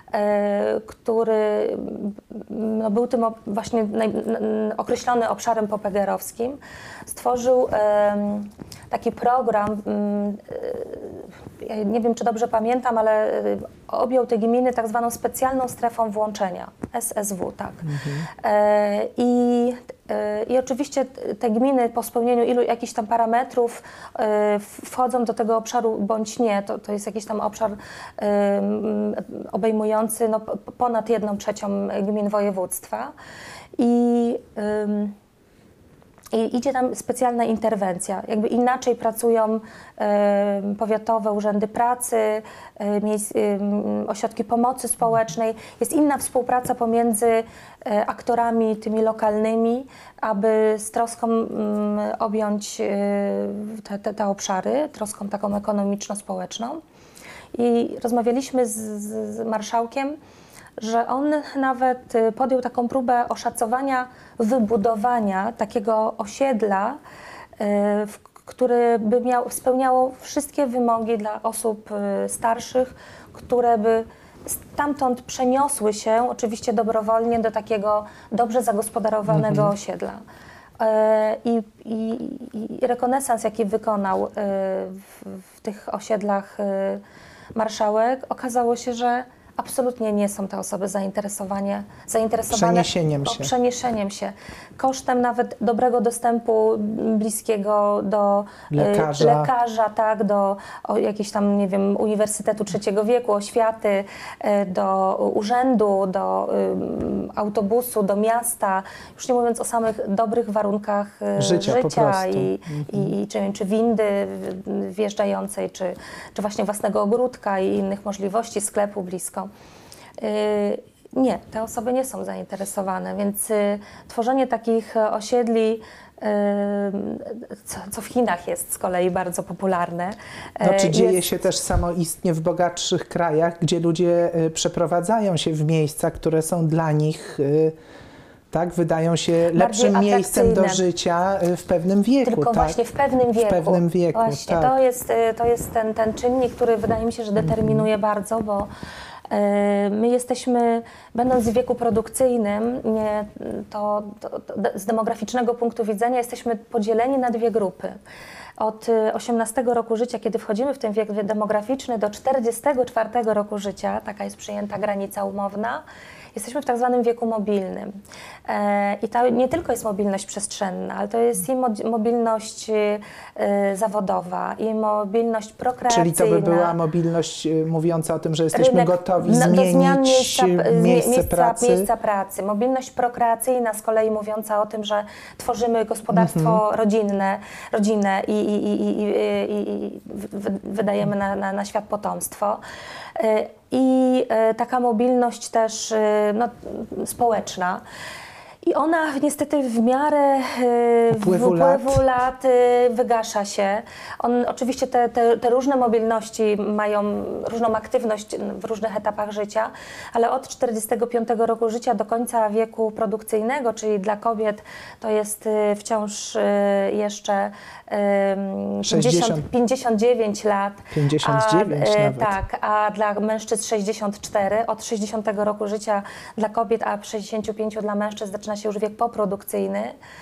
Speaker 2: który no, był tym właśnie naj, określony obszarem popegeerowskim, stworzył taki program, ja nie wiem, czy dobrze pamiętam, ale objął te gminy tak zwaną specjalną strefą włączenia, S S W, tak. Mhm. I, I oczywiście te gminy po spełnieniu ilu jakichś tam parametrów wchodzą do tego obszaru bądź nie, to, to jest jakiś tam obszar obejmujący no, ponad jedną trzecią gmin województwa. I I idzie tam specjalna interwencja. Jakby inaczej pracują e, powiatowe urzędy pracy, e, miejsc, e, ośrodki pomocy społecznej. Jest inna współpraca pomiędzy e, aktorami tymi lokalnymi, aby z troską m, objąć e, te, te, te obszary, troską taką ekonomiczno-społeczną. I rozmawialiśmy z, z, z marszałkiem, że on nawet podjął taką próbę oszacowania wybudowania takiego osiedla, które by miał, spełniało wszystkie wymogi dla osób starszych, które by stamtąd przeniosły się, oczywiście dobrowolnie, do takiego dobrze zagospodarowanego mhm. osiedla. I, i, I rekonesans, jaki wykonał w, w tych osiedlach marszałek, okazało się, że absolutnie nie są te osoby zainteresowane, zainteresowane
Speaker 1: przeniesieniem się.
Speaker 2: przeniesieniem się. Kosztem nawet dobrego dostępu bliskiego do
Speaker 1: lekarza,
Speaker 2: lekarza tak, do o, jakiegoś tam, nie wiem, Uniwersytetu Trzeciego Wieku, oświaty, do urzędu, do um, autobusu, do miasta, już nie mówiąc o samych dobrych warunkach
Speaker 1: życia,
Speaker 2: życia i,
Speaker 1: mhm.
Speaker 2: i, i czy, czy windy wjeżdżającej, czy, czy właśnie własnego ogródka i innych możliwości, sklepu blisko. Yy, nie, te osoby nie są zainteresowane, więc yy, tworzenie takich osiedli, yy, co, co w Chinach jest z kolei bardzo popularne.
Speaker 1: No, czy dzieje
Speaker 2: jest...
Speaker 1: się też samoistnie w bogatszych krajach, gdzie ludzie yy, przeprowadzają się w miejsca, które są dla nich yy, tak, wydają się lepszym miejscem do życia w pewnym wieku.
Speaker 2: Tylko
Speaker 1: tak?
Speaker 2: właśnie w pewnym wieku.
Speaker 1: W pewnym wieku,
Speaker 2: właśnie,
Speaker 1: tak.
Speaker 2: To jest, to jest ten, ten czynnik, który wydaje mi się, że determinuje mm. bardzo, bo my jesteśmy, będąc w wieku produkcyjnym, nie, to, to, to z demograficznego punktu widzenia jesteśmy podzieleni na dwie grupy. Od osiemnastego roku życia, kiedy wchodzimy w ten wiek demograficzny, do czterdziestego czwartego roku życia, taka jest przyjęta granica umowna, jesteśmy w tak zwanym wieku mobilnym. E, I to nie tylko jest mobilność przestrzenna, ale to jest i mobilność e, zawodowa, i mobilność prokreacyjna.
Speaker 1: Czyli to by była mobilność y, mówiąca o tym, że jesteśmy
Speaker 2: Rynek,
Speaker 1: gotowi
Speaker 2: no,
Speaker 1: zmienić
Speaker 2: miejsca,
Speaker 1: miejsce,
Speaker 2: miejsca
Speaker 1: pracy.
Speaker 2: miejsca pracy. Mobilność prokreacyjna z kolei mówiąca o tym, że tworzymy gospodarstwo mhm. rodzinne, rodzinne i, i, i, i, i, i wydajemy na, na, na świat potomstwo. I taka mobilność też no, społeczna. I ona niestety w miarę
Speaker 1: upływu,
Speaker 2: upływu
Speaker 1: lat.
Speaker 2: lat wygasza się. On, oczywiście te, te, te różne mobilności mają różną aktywność w różnych etapach życia, ale od czterdziestego piątego roku życia do końca wieku produkcyjnego, czyli dla kobiet to jest wciąż jeszcze pięćdziesiąt, pięćdziesiąt dziewięć lat.
Speaker 1: pięćdziesiąt dziewięć
Speaker 2: a,
Speaker 1: nawet.
Speaker 2: Tak, a dla mężczyzn sześćdziesiąt cztery. Od sześćdziesiątego roku życia dla kobiet, a przy sześćdziesięciu pięciu dla mężczyzn zaczyna się już wiek poprodukcyjny.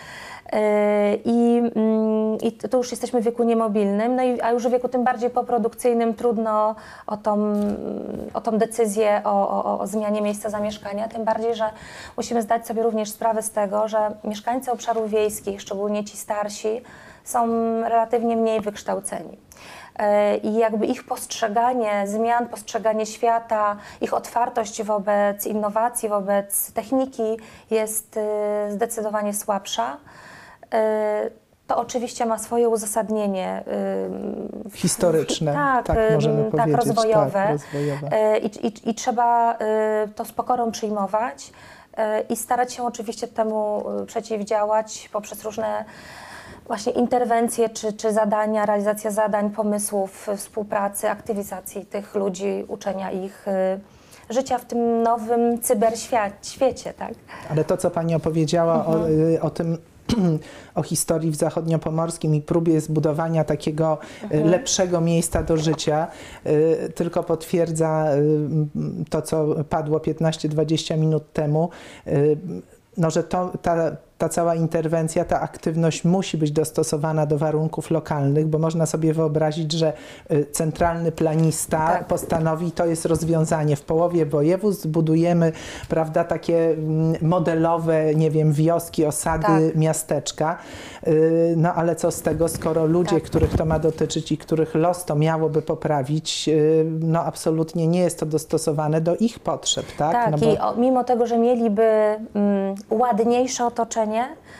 Speaker 2: I, I to już jesteśmy w wieku niemobilnym, no i, a już w wieku tym bardziej poprodukcyjnym trudno o tą, o tą decyzję o, o, o zmianie miejsca zamieszkania, tym bardziej, że musimy zdać sobie również sprawę z tego, że mieszkańcy obszarów wiejskich, szczególnie ci starsi, są relatywnie mniej wykształceni. I jakby ich postrzeganie zmian, postrzeganie świata, ich otwartość wobec innowacji, wobec techniki jest zdecydowanie słabsza. To oczywiście ma swoje uzasadnienie
Speaker 1: historyczne,
Speaker 2: tak,
Speaker 1: tak, możemy
Speaker 2: tak,
Speaker 1: powiedzieć,
Speaker 2: rozwojowe.
Speaker 1: Tak, rozwojowe.
Speaker 2: I, i, I trzeba to z pokorą przyjmować i starać się oczywiście temu przeciwdziałać poprzez różne właśnie interwencje czy, czy zadania, realizacja zadań, pomysłów, współpracy, aktywizacji tych ludzi, uczenia ich y, życia w tym nowym cyberświecie, tak?
Speaker 1: Ale to, co Pani opowiedziała mhm. o, o tym, o historii w Zachodniopomorskim i próbie zbudowania takiego mhm. lepszego miejsca do życia, y, tylko potwierdza y, to, co padło piętnaście dwadzieścia minut temu, y, no, że to, ta, ta cała interwencja, ta aktywność musi być dostosowana do warunków lokalnych, bo można sobie wyobrazić, że centralny planista tak. postanowi, to jest rozwiązanie. W połowie województw zbudujemy, prawda, takie modelowe, nie wiem, wioski, osady, tak. miasteczka. No ale co z tego, skoro ludzie, tak. których to ma dotyczyć i których los to miałoby poprawić, no absolutnie nie jest to dostosowane do ich potrzeb, tak?
Speaker 2: Tak,
Speaker 1: no bo...
Speaker 2: i o, mimo tego, że mieliby mm, ładniejsze otoczenie,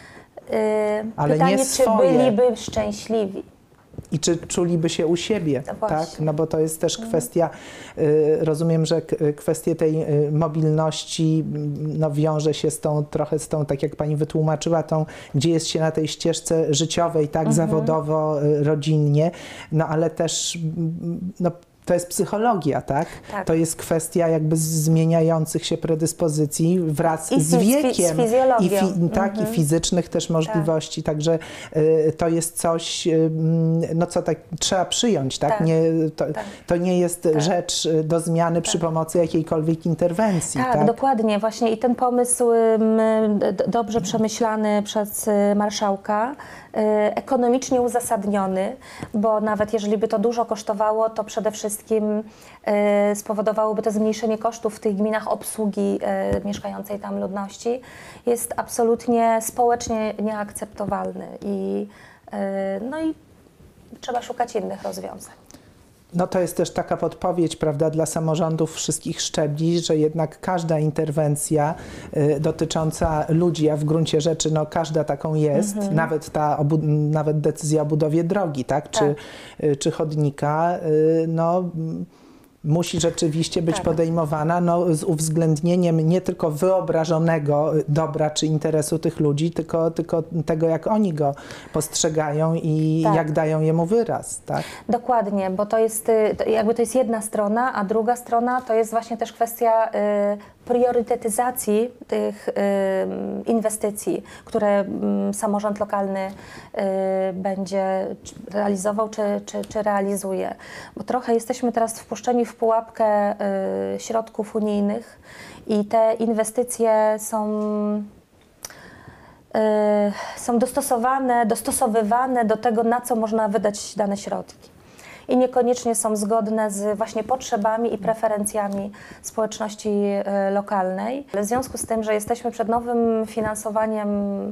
Speaker 1: Ale
Speaker 2: pytanie,
Speaker 1: nie
Speaker 2: czy
Speaker 1: swoje.
Speaker 2: byliby szczęśliwi.
Speaker 1: I czy czuliby się u siebie,
Speaker 2: No
Speaker 1: tak?
Speaker 2: właśnie.
Speaker 1: No bo to jest też kwestia, y, rozumiem, że k- kwestie tej y, mobilności mm, no, wiąże się z tą, trochę z tą, tak jak pani wytłumaczyła, tą, gdzie jest się na tej ścieżce życiowej, tak, zawodowo, y, rodzinnie, no ale też mm, no, to jest psychologia, tak?
Speaker 2: Tak.
Speaker 1: To jest kwestia jakby zmieniających się predyspozycji wraz
Speaker 2: I
Speaker 1: z
Speaker 2: fi- z fi-
Speaker 1: wiekiem.
Speaker 2: z fizjologią.
Speaker 1: I fi- tak,
Speaker 2: Mhm.
Speaker 1: i fizycznych też możliwości. Także y, to jest coś, y, no co tak trzeba przyjąć, tak?
Speaker 2: Tak.
Speaker 1: Nie, to,
Speaker 2: Tak.
Speaker 1: to nie jest
Speaker 2: Tak.
Speaker 1: rzecz y, do zmiany przy pomocy jakiejkolwiek interwencji,
Speaker 2: Tak,
Speaker 1: tak?
Speaker 2: dokładnie. Właśnie i ten pomysł ym, d- dobrze przemyślany przez y, marszałka, y, ekonomicznie uzasadniony, bo nawet jeżeli by to dużo kosztowało, to przede wszystkim y, spowodowałoby to zmniejszenie kosztów w tych gminach obsługi y, mieszkającej tam ludności. Jest absolutnie społecznie nieakceptowalny i, y, no i trzeba szukać innych rozwiązań.
Speaker 1: No to jest też taka podpowiedź, prawda, dla samorządów wszystkich szczebli, że jednak każda interwencja y, dotycząca ludzi, a w gruncie rzeczy no każda taką jest, nawet ta obu- nawet decyzja o budowie drogi, tak, czy, y, czy chodnika, y, no m, musi rzeczywiście być
Speaker 2: Tak.
Speaker 1: podejmowana no, z uwzględnieniem nie tylko wyobrażonego dobra czy interesu tych ludzi, tylko, tylko tego, jak oni go postrzegają i
Speaker 2: Tak.
Speaker 1: jak dają jemu wyraz, tak?
Speaker 2: Dokładnie, bo to jest y, to jakby to jest jedna strona, a druga strona to jest właśnie też kwestia y, priorytetyzacji tych y, inwestycji, które y, samorząd lokalny y, będzie czy realizował czy, czy, czy realizuje. Bo trochę jesteśmy teraz wpuszczeni w pułapkę y, środków unijnych i te inwestycje są y, są dostosowane, dostosowywane do tego, na co można wydać dane środki. I niekoniecznie są zgodne z właśnie potrzebami i preferencjami społeczności y, lokalnej. W związku z tym, że jesteśmy przed nowym finansowaniem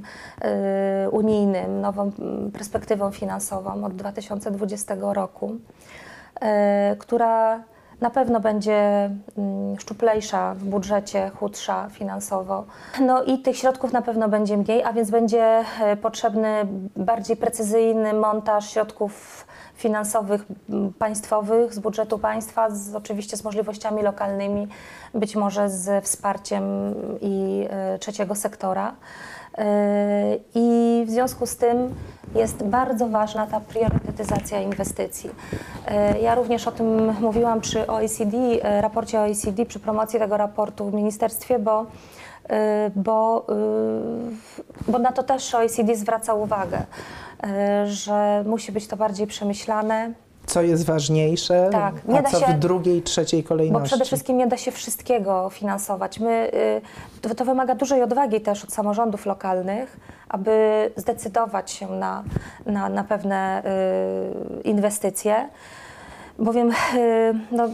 Speaker 2: y, unijnym, nową mm, perspektywą finansową od dwa tysiące dwudziestego roku, y, która na pewno będzie mm, szczuplejsza w budżecie, chudsza finansowo. No i tych środków na pewno będzie mniej, a więc będzie e, potrzebny bardziej precyzyjny montaż środków finansowych m, państwowych z budżetu państwa, z, oczywiście z możliwościami lokalnymi, być może z wsparciem i e, trzeciego sektora. E, I w związku z tym jest bardzo ważna ta priorytetyzacja inwestycji. E, Ja również o tym mówiłam przy O E C D, e, raporcie O E C D, przy promocji tego raportu w ministerstwie, bo, e, bo, e, bo na to też O E C D zwraca uwagę, e, że musi być to bardziej przemyślane.
Speaker 1: Co jest ważniejsze,
Speaker 2: Tak,
Speaker 1: a
Speaker 2: nie da
Speaker 1: co
Speaker 2: się-
Speaker 1: w drugiej, trzeciej
Speaker 2: Bo
Speaker 1: kolejności.
Speaker 2: przede wszystkim nie da się wszystkiego finansować. My, y, to, to wymaga dużej odwagi też od samorządów lokalnych, aby zdecydować się na, na, na pewne y, inwestycje, bowiem y, no,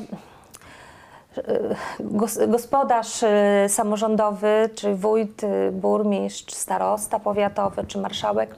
Speaker 2: y, gos, gospodarz y, samorządowy, czy wójt, y, burmistrz, starosta powiatowy, czy marszałek,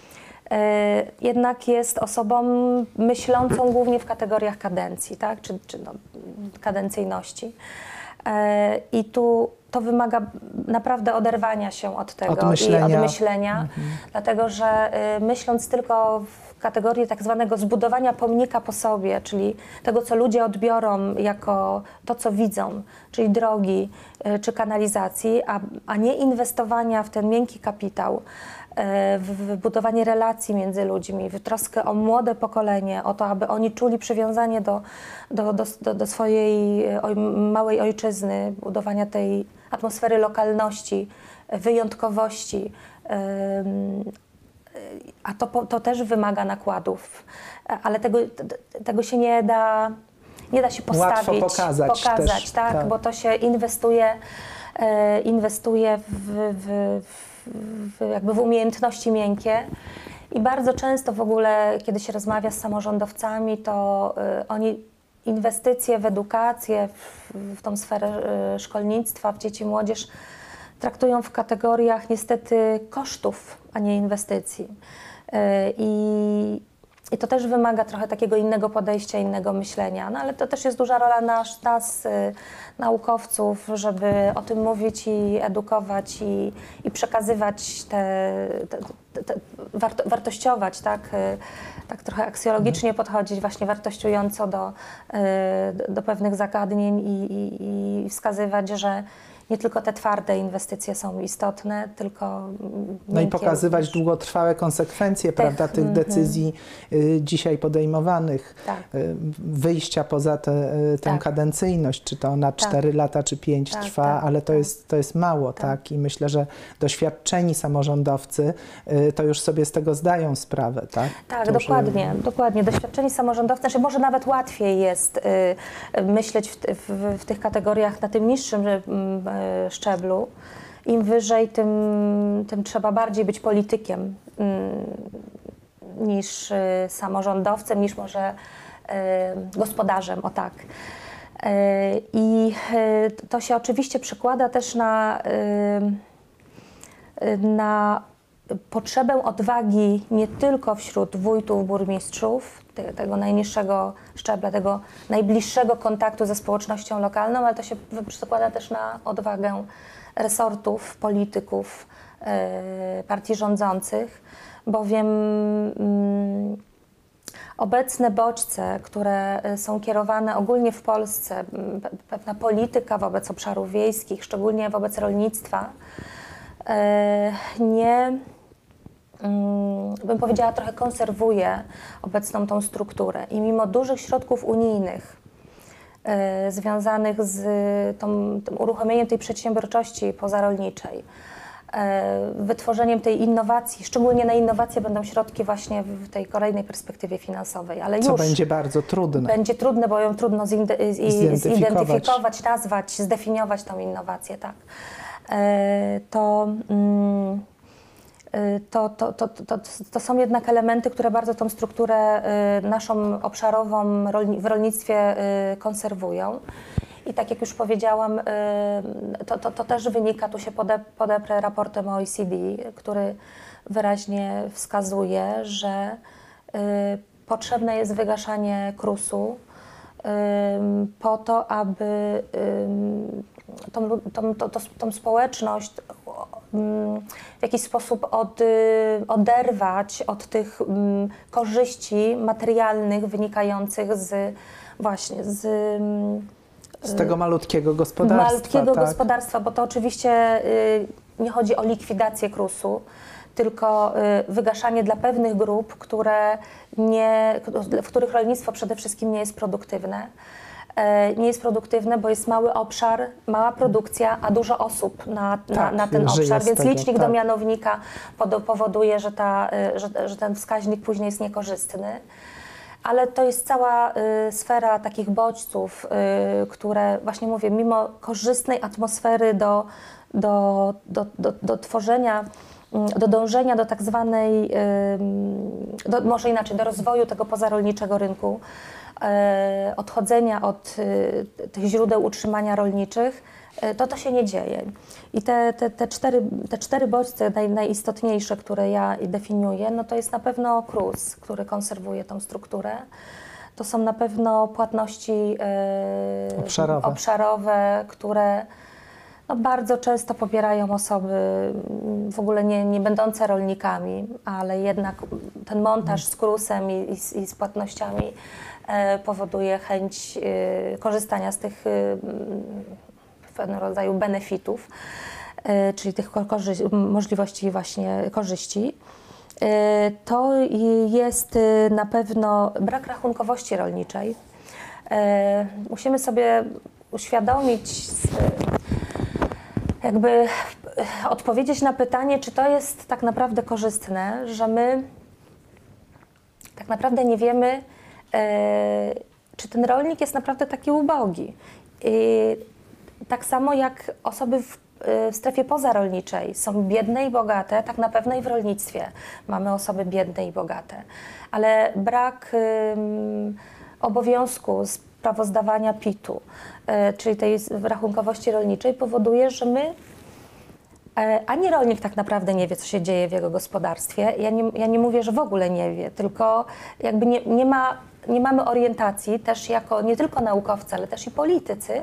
Speaker 2: y, jednak jest osobą myślącą głównie w kategoriach kadencji, tak? czy, czy no, kadencyjności. Y, I tu to wymaga naprawdę oderwania się od tego
Speaker 1: Od myślenia.
Speaker 2: i od myślenia, dlatego że y, myśląc tylko w kategorii tak zwanego zbudowania pomnika po sobie, czyli tego, co ludzie odbiorą jako to, co widzą, czyli drogi y, czy kanalizacji, a, a nie inwestowania w ten miękki kapitał, w w budowanie relacji między ludźmi, w troskę o młode pokolenie, o to, aby oni czuli przywiązanie do, do, do, do, do swojej oj, małej ojczyzny, budowania tej atmosfery lokalności, wyjątkowości. Ym, a to, po- to też wymaga nakładów, ale tego, t- tego się nie da, nie da się postawić,
Speaker 1: Łatwo pokazać
Speaker 2: pokazać
Speaker 1: też,
Speaker 2: tak,
Speaker 1: tak.
Speaker 2: bo to się inwestuje, e, inwestuje w, w, w, jakby w umiejętności miękkie. I bardzo często w ogóle, kiedy się rozmawia z samorządowcami, to y, oni inwestycje w edukację, w, w tą sferę y, szkolnictwa, w dzieci i młodzież traktują w kategoriach niestety kosztów, a nie inwestycji. Y, I I to też wymaga trochę takiego innego podejścia, innego myślenia, no ale to też jest duża rola nas, nas y, naukowców, żeby o tym mówić i edukować i, i przekazywać te, te, te, te warto, wartościować, tak, y, tak trochę aksjologicznie podchodzić, właśnie wartościująco do, y, do pewnych zagadnień i, i, i wskazywać, że nie tylko te twarde inwestycje są istotne, tylko
Speaker 1: no i pokazywać również długotrwałe konsekwencje, Tech, prawda, tych mm-hmm. decyzji y, dzisiaj podejmowanych, tak. y, wyjścia poza te, y, tę tak. kadencyjność, czy to na cztery tak. lata, czy pięć tak, trwa, tak, ale to, tak. jest, to jest mało, tak. tak? I myślę, że doświadczeni samorządowcy y, to już sobie z tego zdają sprawę, tak?
Speaker 2: Tak,
Speaker 1: to,
Speaker 2: dokładnie, że... dokładnie. Doświadczeni samorządowcy, znaczy może nawet łatwiej jest y, myśleć w, w, w tych kategoriach na tym niższym y, szczeblu. Im wyżej, tym, tym trzeba bardziej być politykiem y, niż y, samorządowcem, niż może y, gospodarzem, o tak. Y, I y, to się oczywiście przekłada też na, y, y, na potrzebę odwagi nie tylko wśród wójtów, burmistrzów, te, tego najniższego szczebla, tego najbliższego kontaktu ze społecznością lokalną, ale to się przekłada też na odwagę resortów, polityków, yy, partii rządzących, bowiem yy, obecne bodźce, które są kierowane ogólnie w Polsce, pe pewna polityka wobec obszarów wiejskich, szczególnie wobec rolnictwa, yy, nie bym powiedziała, trochę konserwuje obecną tą strukturę i mimo dużych środków unijnych y, związanych z tą, tym uruchomieniem tej przedsiębiorczości pozarolniczej, y, wytworzeniem tej innowacji, szczególnie na innowacje będą środki właśnie w tej kolejnej perspektywie finansowej, ale
Speaker 1: Co
Speaker 2: już
Speaker 1: będzie bardzo trudne.
Speaker 2: Będzie trudne, bo ją trudno zidentyfikować, zidentyfikować nazwać, zdefiniować tą innowację, tak. Y, to mm, To, to, to, to, to są jednak elementy, które bardzo tą strukturę y, naszą obszarową rolni w rolnictwie y, konserwują. I tak jak już powiedziałam, y, to, to, to też wynika, tu się pode, podeprę raportem O E C D, który wyraźnie wskazuje, że y, potrzebne jest wygaszanie krusu y, po to, aby y, tą, tą, tą, tą, tą społeczność w jakiś sposób od, oderwać od tych um, korzyści materialnych wynikających z właśnie z,
Speaker 1: z tego malutkiego gospodarstwa.
Speaker 2: Malutkiego
Speaker 1: tak.
Speaker 2: gospodarstwa, bo to oczywiście y, nie chodzi o likwidację krusu, tylko y, wygaszanie dla pewnych grup, które nie, w których rolnictwo przede wszystkim nie jest produktywne. Nie jest produktywne, bo jest mały obszar, mała produkcja, a dużo osób na,
Speaker 1: tak,
Speaker 2: na, na ten obszar, więc
Speaker 1: tego,
Speaker 2: licznik
Speaker 1: tak.
Speaker 2: do mianownika powoduje, że, ta, że, że ten wskaźnik później jest niekorzystny. Ale to jest cała y, sfera takich bodźców, y, które właśnie mówię, mimo korzystnej atmosfery do, do, do, do, do tworzenia, do dążenia do tak zwanej, y, do, może inaczej, do rozwoju tego pozarolniczego rynku, odchodzenia od tych źródeł utrzymania rolniczych, to to się nie dzieje. I te, te, te, cztery, te cztery bodźce naj, najistotniejsze, które ja definiuję, no to jest na pewno KRUS, który konserwuje tą strukturę. To są na pewno płatności e,
Speaker 1: obszarowe.
Speaker 2: obszarowe, które no, bardzo często pobierają osoby w ogóle nie, nie będące rolnikami, ale jednak ten montaż z KRUS-em i, i, i z płatnościami e, powoduje chęć e, korzystania z tych e, pewnego rodzaju benefitów, e, czyli tych możliwości właśnie korzyści. E, to jest e, na pewno brak rachunkowości rolniczej. E, musimy sobie uświadomić, jakby odpowiedzieć na pytanie, czy to jest tak naprawdę korzystne, że my tak naprawdę nie wiemy, e, czy ten rolnik jest naprawdę taki ubogi. I tak samo jak osoby w, w strefie pozarolniczej są biedne i bogate, tak na pewno i w rolnictwie mamy osoby biedne i bogate. Ale brak ym, obowiązku sprawozdawania P I T-u, y, czyli tej rachunkowości rolniczej, powoduje, że my Ani rolnik tak naprawdę nie wie, co się dzieje w jego gospodarstwie. Ja nie, ja nie mówię, że w ogóle nie wie, tylko jakby nie, nie, ma, nie mamy orientacji też jako nie tylko naukowcy, ale też i politycy,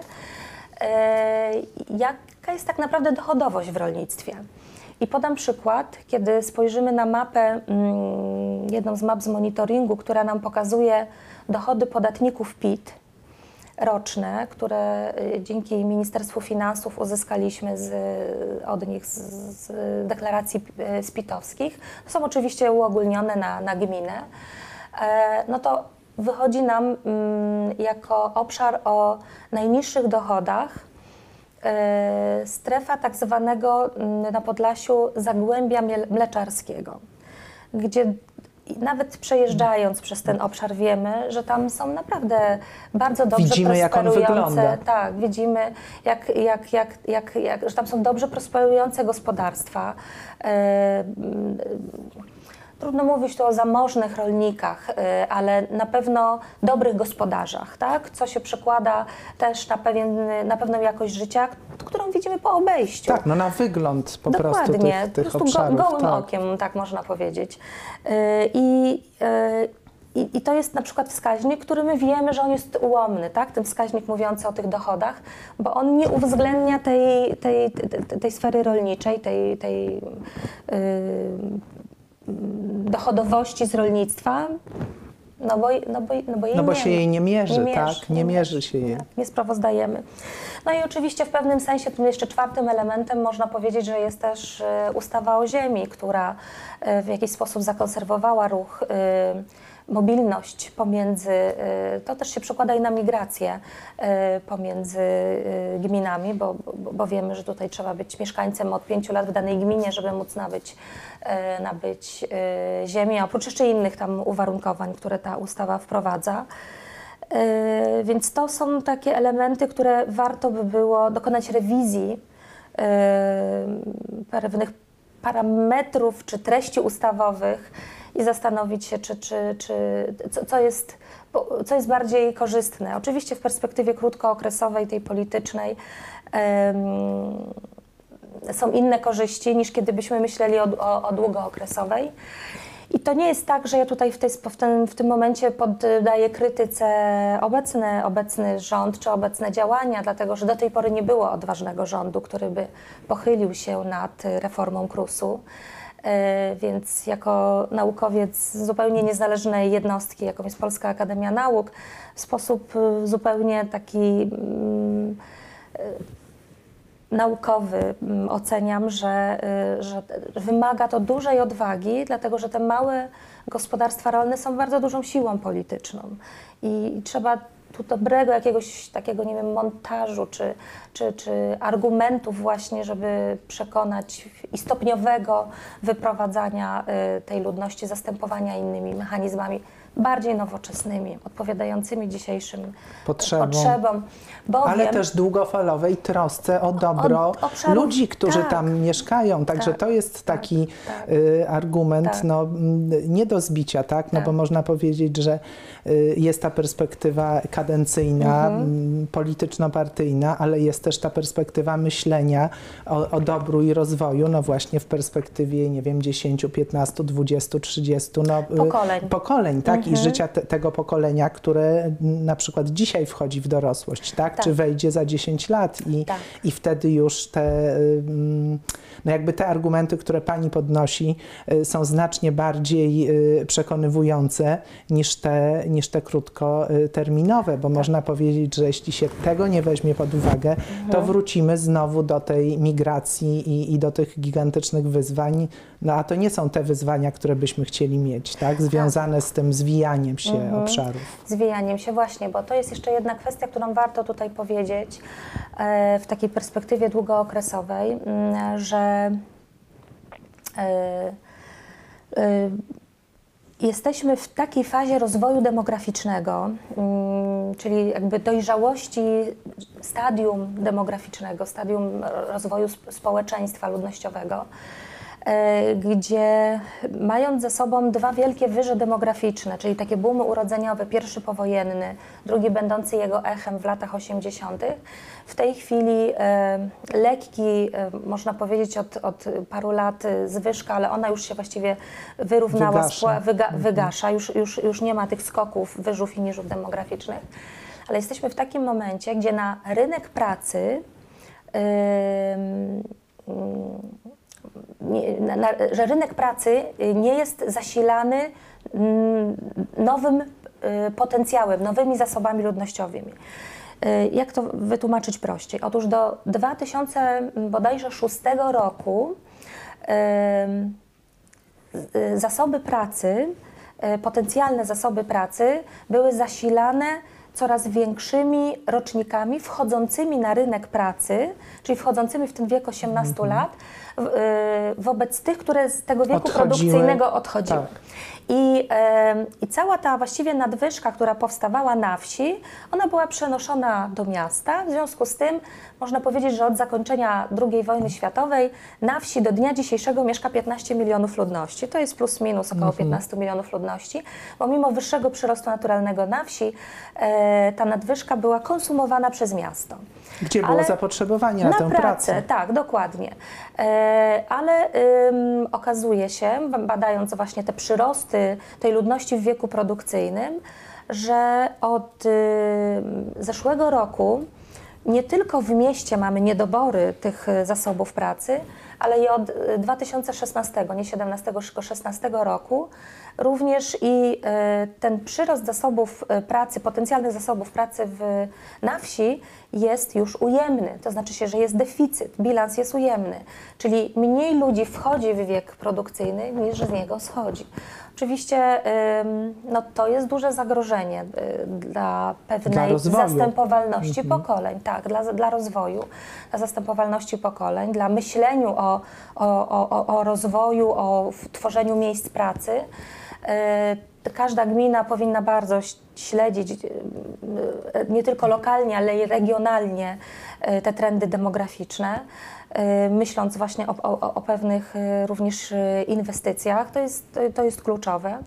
Speaker 2: jaka jest tak naprawdę dochodowość w rolnictwie. I podam przykład, kiedy spojrzymy na mapę, jedną z map z monitoringu, która nam pokazuje dochody podatników P I T roczne, które dzięki Ministerstwu Finansów uzyskaliśmy z, od nich z, z deklaracji z pitowskich. To są oczywiście uogólnione na, na gminę. No to wychodzi nam jako obszar o najniższych dochodach strefa tak zwanego na Podlasiu Zagłębia Mleczarskiego, gdzie nawet przejeżdżając przez ten obszar wiemy, że tam są naprawdę bardzo dobrze
Speaker 1: widzimy,
Speaker 2: prosperujące.
Speaker 1: Jak on wygląda.
Speaker 2: Tak, widzimy, jak, jak, jak, jak, jak, że tam są dobrze prosperujące gospodarstwa. E, Trudno mówić tu o zamożnych rolnikach, ale na pewno dobrych gospodarzach, tak? Co się przekłada też na, pewien, na pewną jakość życia, którą widzimy po obejściu.
Speaker 1: Tak, no na wygląd po
Speaker 2: Dokładnie,
Speaker 1: prostu tych, tych
Speaker 2: po prostu
Speaker 1: obszarów.
Speaker 2: gołym
Speaker 1: tak.
Speaker 2: okiem, tak można powiedzieć. I, i, I to jest na przykład wskaźnik, który my wiemy, że on jest ułomny, tak? Ten wskaźnik mówiący o tych dochodach, bo on nie uwzględnia tej, tej, tej, tej sfery rolniczej, tej, tej yy, dochodowości z rolnictwa, no bo, no bo, no bo, jej
Speaker 1: no bo
Speaker 2: nie
Speaker 1: się
Speaker 2: ma.
Speaker 1: jej nie mierzy,
Speaker 2: nie
Speaker 1: tak?
Speaker 2: mierzy,
Speaker 1: Nie, nie mierzy się jej.
Speaker 2: Nie sprawozdajemy. No i oczywiście w pewnym sensie tym jeszcze czwartym elementem można powiedzieć, że jest też ustawa o ziemi, która w jakiś sposób zakonserwowała ruch, mobilność pomiędzy, to też się przekłada i na migrację pomiędzy gminami, bo, bo, bo wiemy, że tutaj trzeba być mieszkańcem od pięciu lat w danej gminie, żeby móc nabyć, nabyć ziemię, oprócz jeszcze innych tam uwarunkowań, które ta ustawa wprowadza. Więc to są takie elementy, które warto by było dokonać rewizji pewnych parametrów czy treści ustawowych i zastanowić się, czy, czy, czy, co, co, jest, co jest bardziej korzystne. Oczywiście w perspektywie krótkookresowej, tej politycznej, um, są inne korzyści niż kiedy byśmy myśleli o, o, o długookresowej. I to nie jest tak, że ja tutaj w, tej, w, tym, w tym momencie poddaję krytyce obecny, obecny rząd czy obecne działania, dlatego że do tej pory nie było odważnego rządu, który by pochylił się nad reformą KRUS-u. Więc jako naukowiec z zupełnie niezależnej jednostki, jaką jest Polska Akademia Nauk, w sposób zupełnie taki um, naukowy oceniam, że, że wymaga to dużej odwagi, dlatego że te małe gospodarstwa rolne są bardzo dużą siłą polityczną i trzeba tu dobrego jakiegoś takiego, nie wiem, montażu czy, czy, czy argumentów właśnie, żeby przekonać i stopniowego wyprowadzania tej ludności, zastępowania innymi mechanizmami bardziej nowoczesnymi, odpowiadającymi dzisiejszym potrzebom. potrzebom bowiem,
Speaker 1: ale też długofalowej trosce o dobro
Speaker 2: od obszarów,
Speaker 1: ludzi, którzy
Speaker 2: tak,
Speaker 1: tam mieszkają. Także
Speaker 2: tak,
Speaker 1: to jest taki
Speaker 2: tak,
Speaker 1: y, argument
Speaker 2: tak.
Speaker 1: no, nie do zbicia, tak? No
Speaker 2: tak.
Speaker 1: bo można powiedzieć, że y, jest ta perspektywa kadencyjna, mhm. polityczno-partyjna, ale jest też ta perspektywa myślenia o, o dobru i rozwoju, no właśnie w perspektywie, nie wiem, dziesięciu, piętnastu, dwudziestu, trzydziestu no,
Speaker 2: pokoleń.
Speaker 1: Y, pokoleń, tak?
Speaker 2: Mhm.
Speaker 1: I życia te, tego pokolenia, które na przykład dzisiaj wchodzi w dorosłość, tak?
Speaker 2: Tak.
Speaker 1: Czy wejdzie za dziesięć lat i,
Speaker 2: tak.
Speaker 1: i wtedy już te, no jakby te argumenty, które pani podnosi, są znacznie bardziej przekonywujące niż te, niż te krótkoterminowe, bo tak. można powiedzieć, że jeśli się tego nie weźmie pod uwagę, mhm. to wrócimy znowu do tej migracji i, i do tych gigantycznych wyzwań, no a to nie są te wyzwania, które byśmy chcieli mieć, tak? Związane tak. z tym zwijaniem się mhm. obszarów.
Speaker 2: Zwijaniem się właśnie, bo to jest jeszcze jedna kwestia, którą warto tutaj powiedzieć e, w takiej perspektywie długookresowej, m, że e, e, jesteśmy w takiej fazie rozwoju demograficznego, m, czyli jakby dojrzałości stadium demograficznego, stadium rozwoju społeczeństwa ludnościowego, gdzie mając ze sobą dwa wielkie wyże demograficzne, czyli takie boomy urodzeniowe, pierwszy powojenny, drugi będący jego echem w latach osiemdziesiątych, w tej chwili lekki, można powiedzieć od, od paru lat zwyżka, ale ona już się właściwie wyrównała,
Speaker 1: wygasza,
Speaker 2: wyga, wygasza. Już, już, już nie ma tych skoków, wyżów i niżów demograficznych, ale jesteśmy w takim momencie, gdzie na rynek pracy yy, Nie, na, że rynek pracy nie jest zasilany nowym potencjałem, nowymi zasobami ludnościowymi. Jak to wytłumaczyć prościej? Otóż do dwa tysiące szóstego roku zasoby pracy, potencjalne zasoby pracy były zasilane coraz większymi rocznikami wchodzącymi na rynek pracy, czyli wchodzącymi w ten wiek osiemnastu mm-hmm. lat, wobec tych, które z tego wieku
Speaker 1: Odchodziły.
Speaker 2: produkcyjnego odchodziły.
Speaker 1: Tak.
Speaker 2: I, e, I cała ta właściwie nadwyżka, która powstawała na wsi, ona była przenoszona do miasta. W związku z tym można powiedzieć, że od zakończenia drugiej wojny światowej na wsi do dnia dzisiejszego mieszka piętnaście milionów ludności. To jest plus minus około mhm. piętnaście milionów ludności, bo mimo wyższego przyrostu naturalnego na wsi e, ta nadwyżka była konsumowana przez miasto.
Speaker 1: Gdzie było
Speaker 2: ale
Speaker 1: zapotrzebowanie na,
Speaker 2: na
Speaker 1: tę
Speaker 2: pracę?
Speaker 1: pracę.
Speaker 2: Tak, dokładnie. E, ale ym, okazuje się, badając właśnie te przyrosty tej ludności w wieku produkcyjnym, że od y, zeszłego roku nie tylko w mieście mamy niedobory tych zasobów pracy, ale i od dwa tysiące szesnastego, nie siedemnastego, tylko szesnastego roku również i ten przyrost zasobów pracy, potencjalnych zasobów pracy w, na wsi jest już ujemny. To znaczy się, że jest deficyt, bilans jest ujemny, czyli mniej ludzi wchodzi w wiek produkcyjny niż z niego schodzi. Oczywiście no, to jest duże zagrożenie dla pewnej
Speaker 1: dla
Speaker 2: zastępowalności
Speaker 1: mhm.
Speaker 2: pokoleń, tak, dla, dla rozwoju, dla zastępowalności pokoleń, dla myśleniu o, o, o, o rozwoju, o tworzeniu miejsc pracy. Każda gmina powinna bardzo śledzić nie tylko lokalnie, ale i regionalnie te trendy demograficzne, myśląc właśnie o, o, o pewnych również inwestycjach. To jest, to jest kluczowe.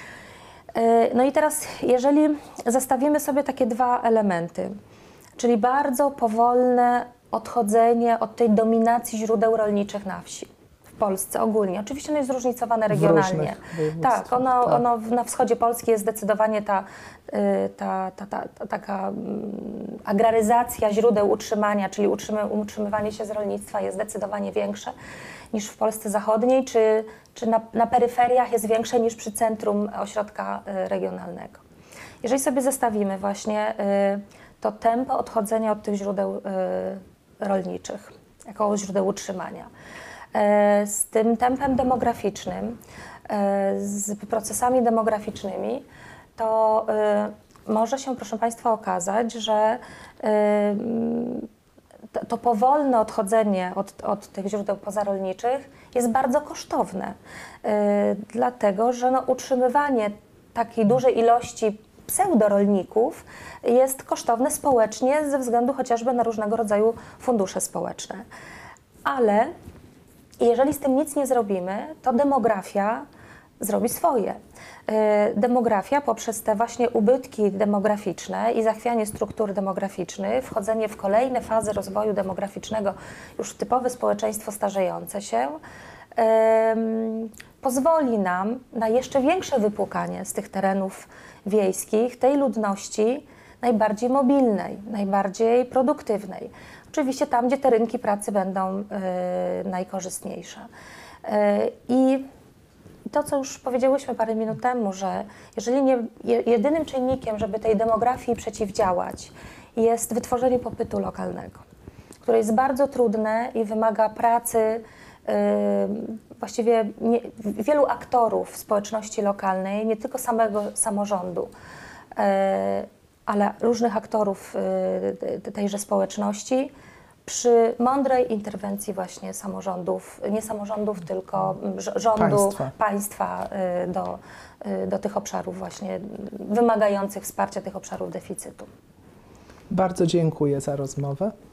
Speaker 2: No i teraz, jeżeli zestawimy sobie takie dwa elementy, czyli bardzo powolne odchodzenie od tej dominacji źródeł rolniczych na wsi. W Polsce ogólnie. Oczywiście ono jest zróżnicowane regionalnie. Tak, ono, tak. ono na wschodzie Polski jest zdecydowanie ta, ta, ta, ta, ta taka agraryzacja źródeł utrzymania, czyli utrzymy, utrzymywanie się z rolnictwa jest zdecydowanie większe niż w Polsce zachodniej, czy, czy na, na peryferiach jest większe niż przy centrum ośrodka regionalnego. Jeżeli sobie zestawimy właśnie to tempo odchodzenia od tych źródeł rolniczych, jako źródeł utrzymania, z tym tempem demograficznym, z procesami demograficznymi, to może się, proszę Państwa, okazać, że to powolne odchodzenie od, od tych źródeł pozarolniczych jest bardzo kosztowne, dlatego że no, utrzymywanie takiej dużej ilości pseudorolników jest kosztowne społecznie ze względu chociażby na różnego rodzaju fundusze społeczne. Ale jeżeli z tym nic nie zrobimy, to demografia zrobi swoje. Demografia poprzez te właśnie ubytki demograficzne i zachwianie struktur demograficznych, wchodzenie w kolejne fazy rozwoju demograficznego, już typowe społeczeństwo starzejące się, pozwoli nam na jeszcze większe wypłukanie z tych terenów wiejskich tej ludności najbardziej mobilnej, najbardziej produktywnej. Oczywiście tam, gdzie te rynki pracy będą y, najkorzystniejsze. Y, I to, co już powiedziałyśmy parę minut temu, że jeżeli nie, jedynym czynnikiem, żeby tej demografii przeciwdziałać, jest wytworzenie popytu lokalnego, które jest bardzo trudne i wymaga pracy y, właściwie nie, wielu aktorów w społeczności lokalnej, nie tylko samego samorządu, y, ale różnych aktorów y, tejże społeczności, przy mądrej interwencji właśnie samorządów, nie samorządów, tylko rządu, państwa, państwa do, do tych obszarów właśnie wymagających wsparcia tych obszarów deficytu.
Speaker 1: Bardzo dziękuję za rozmowę.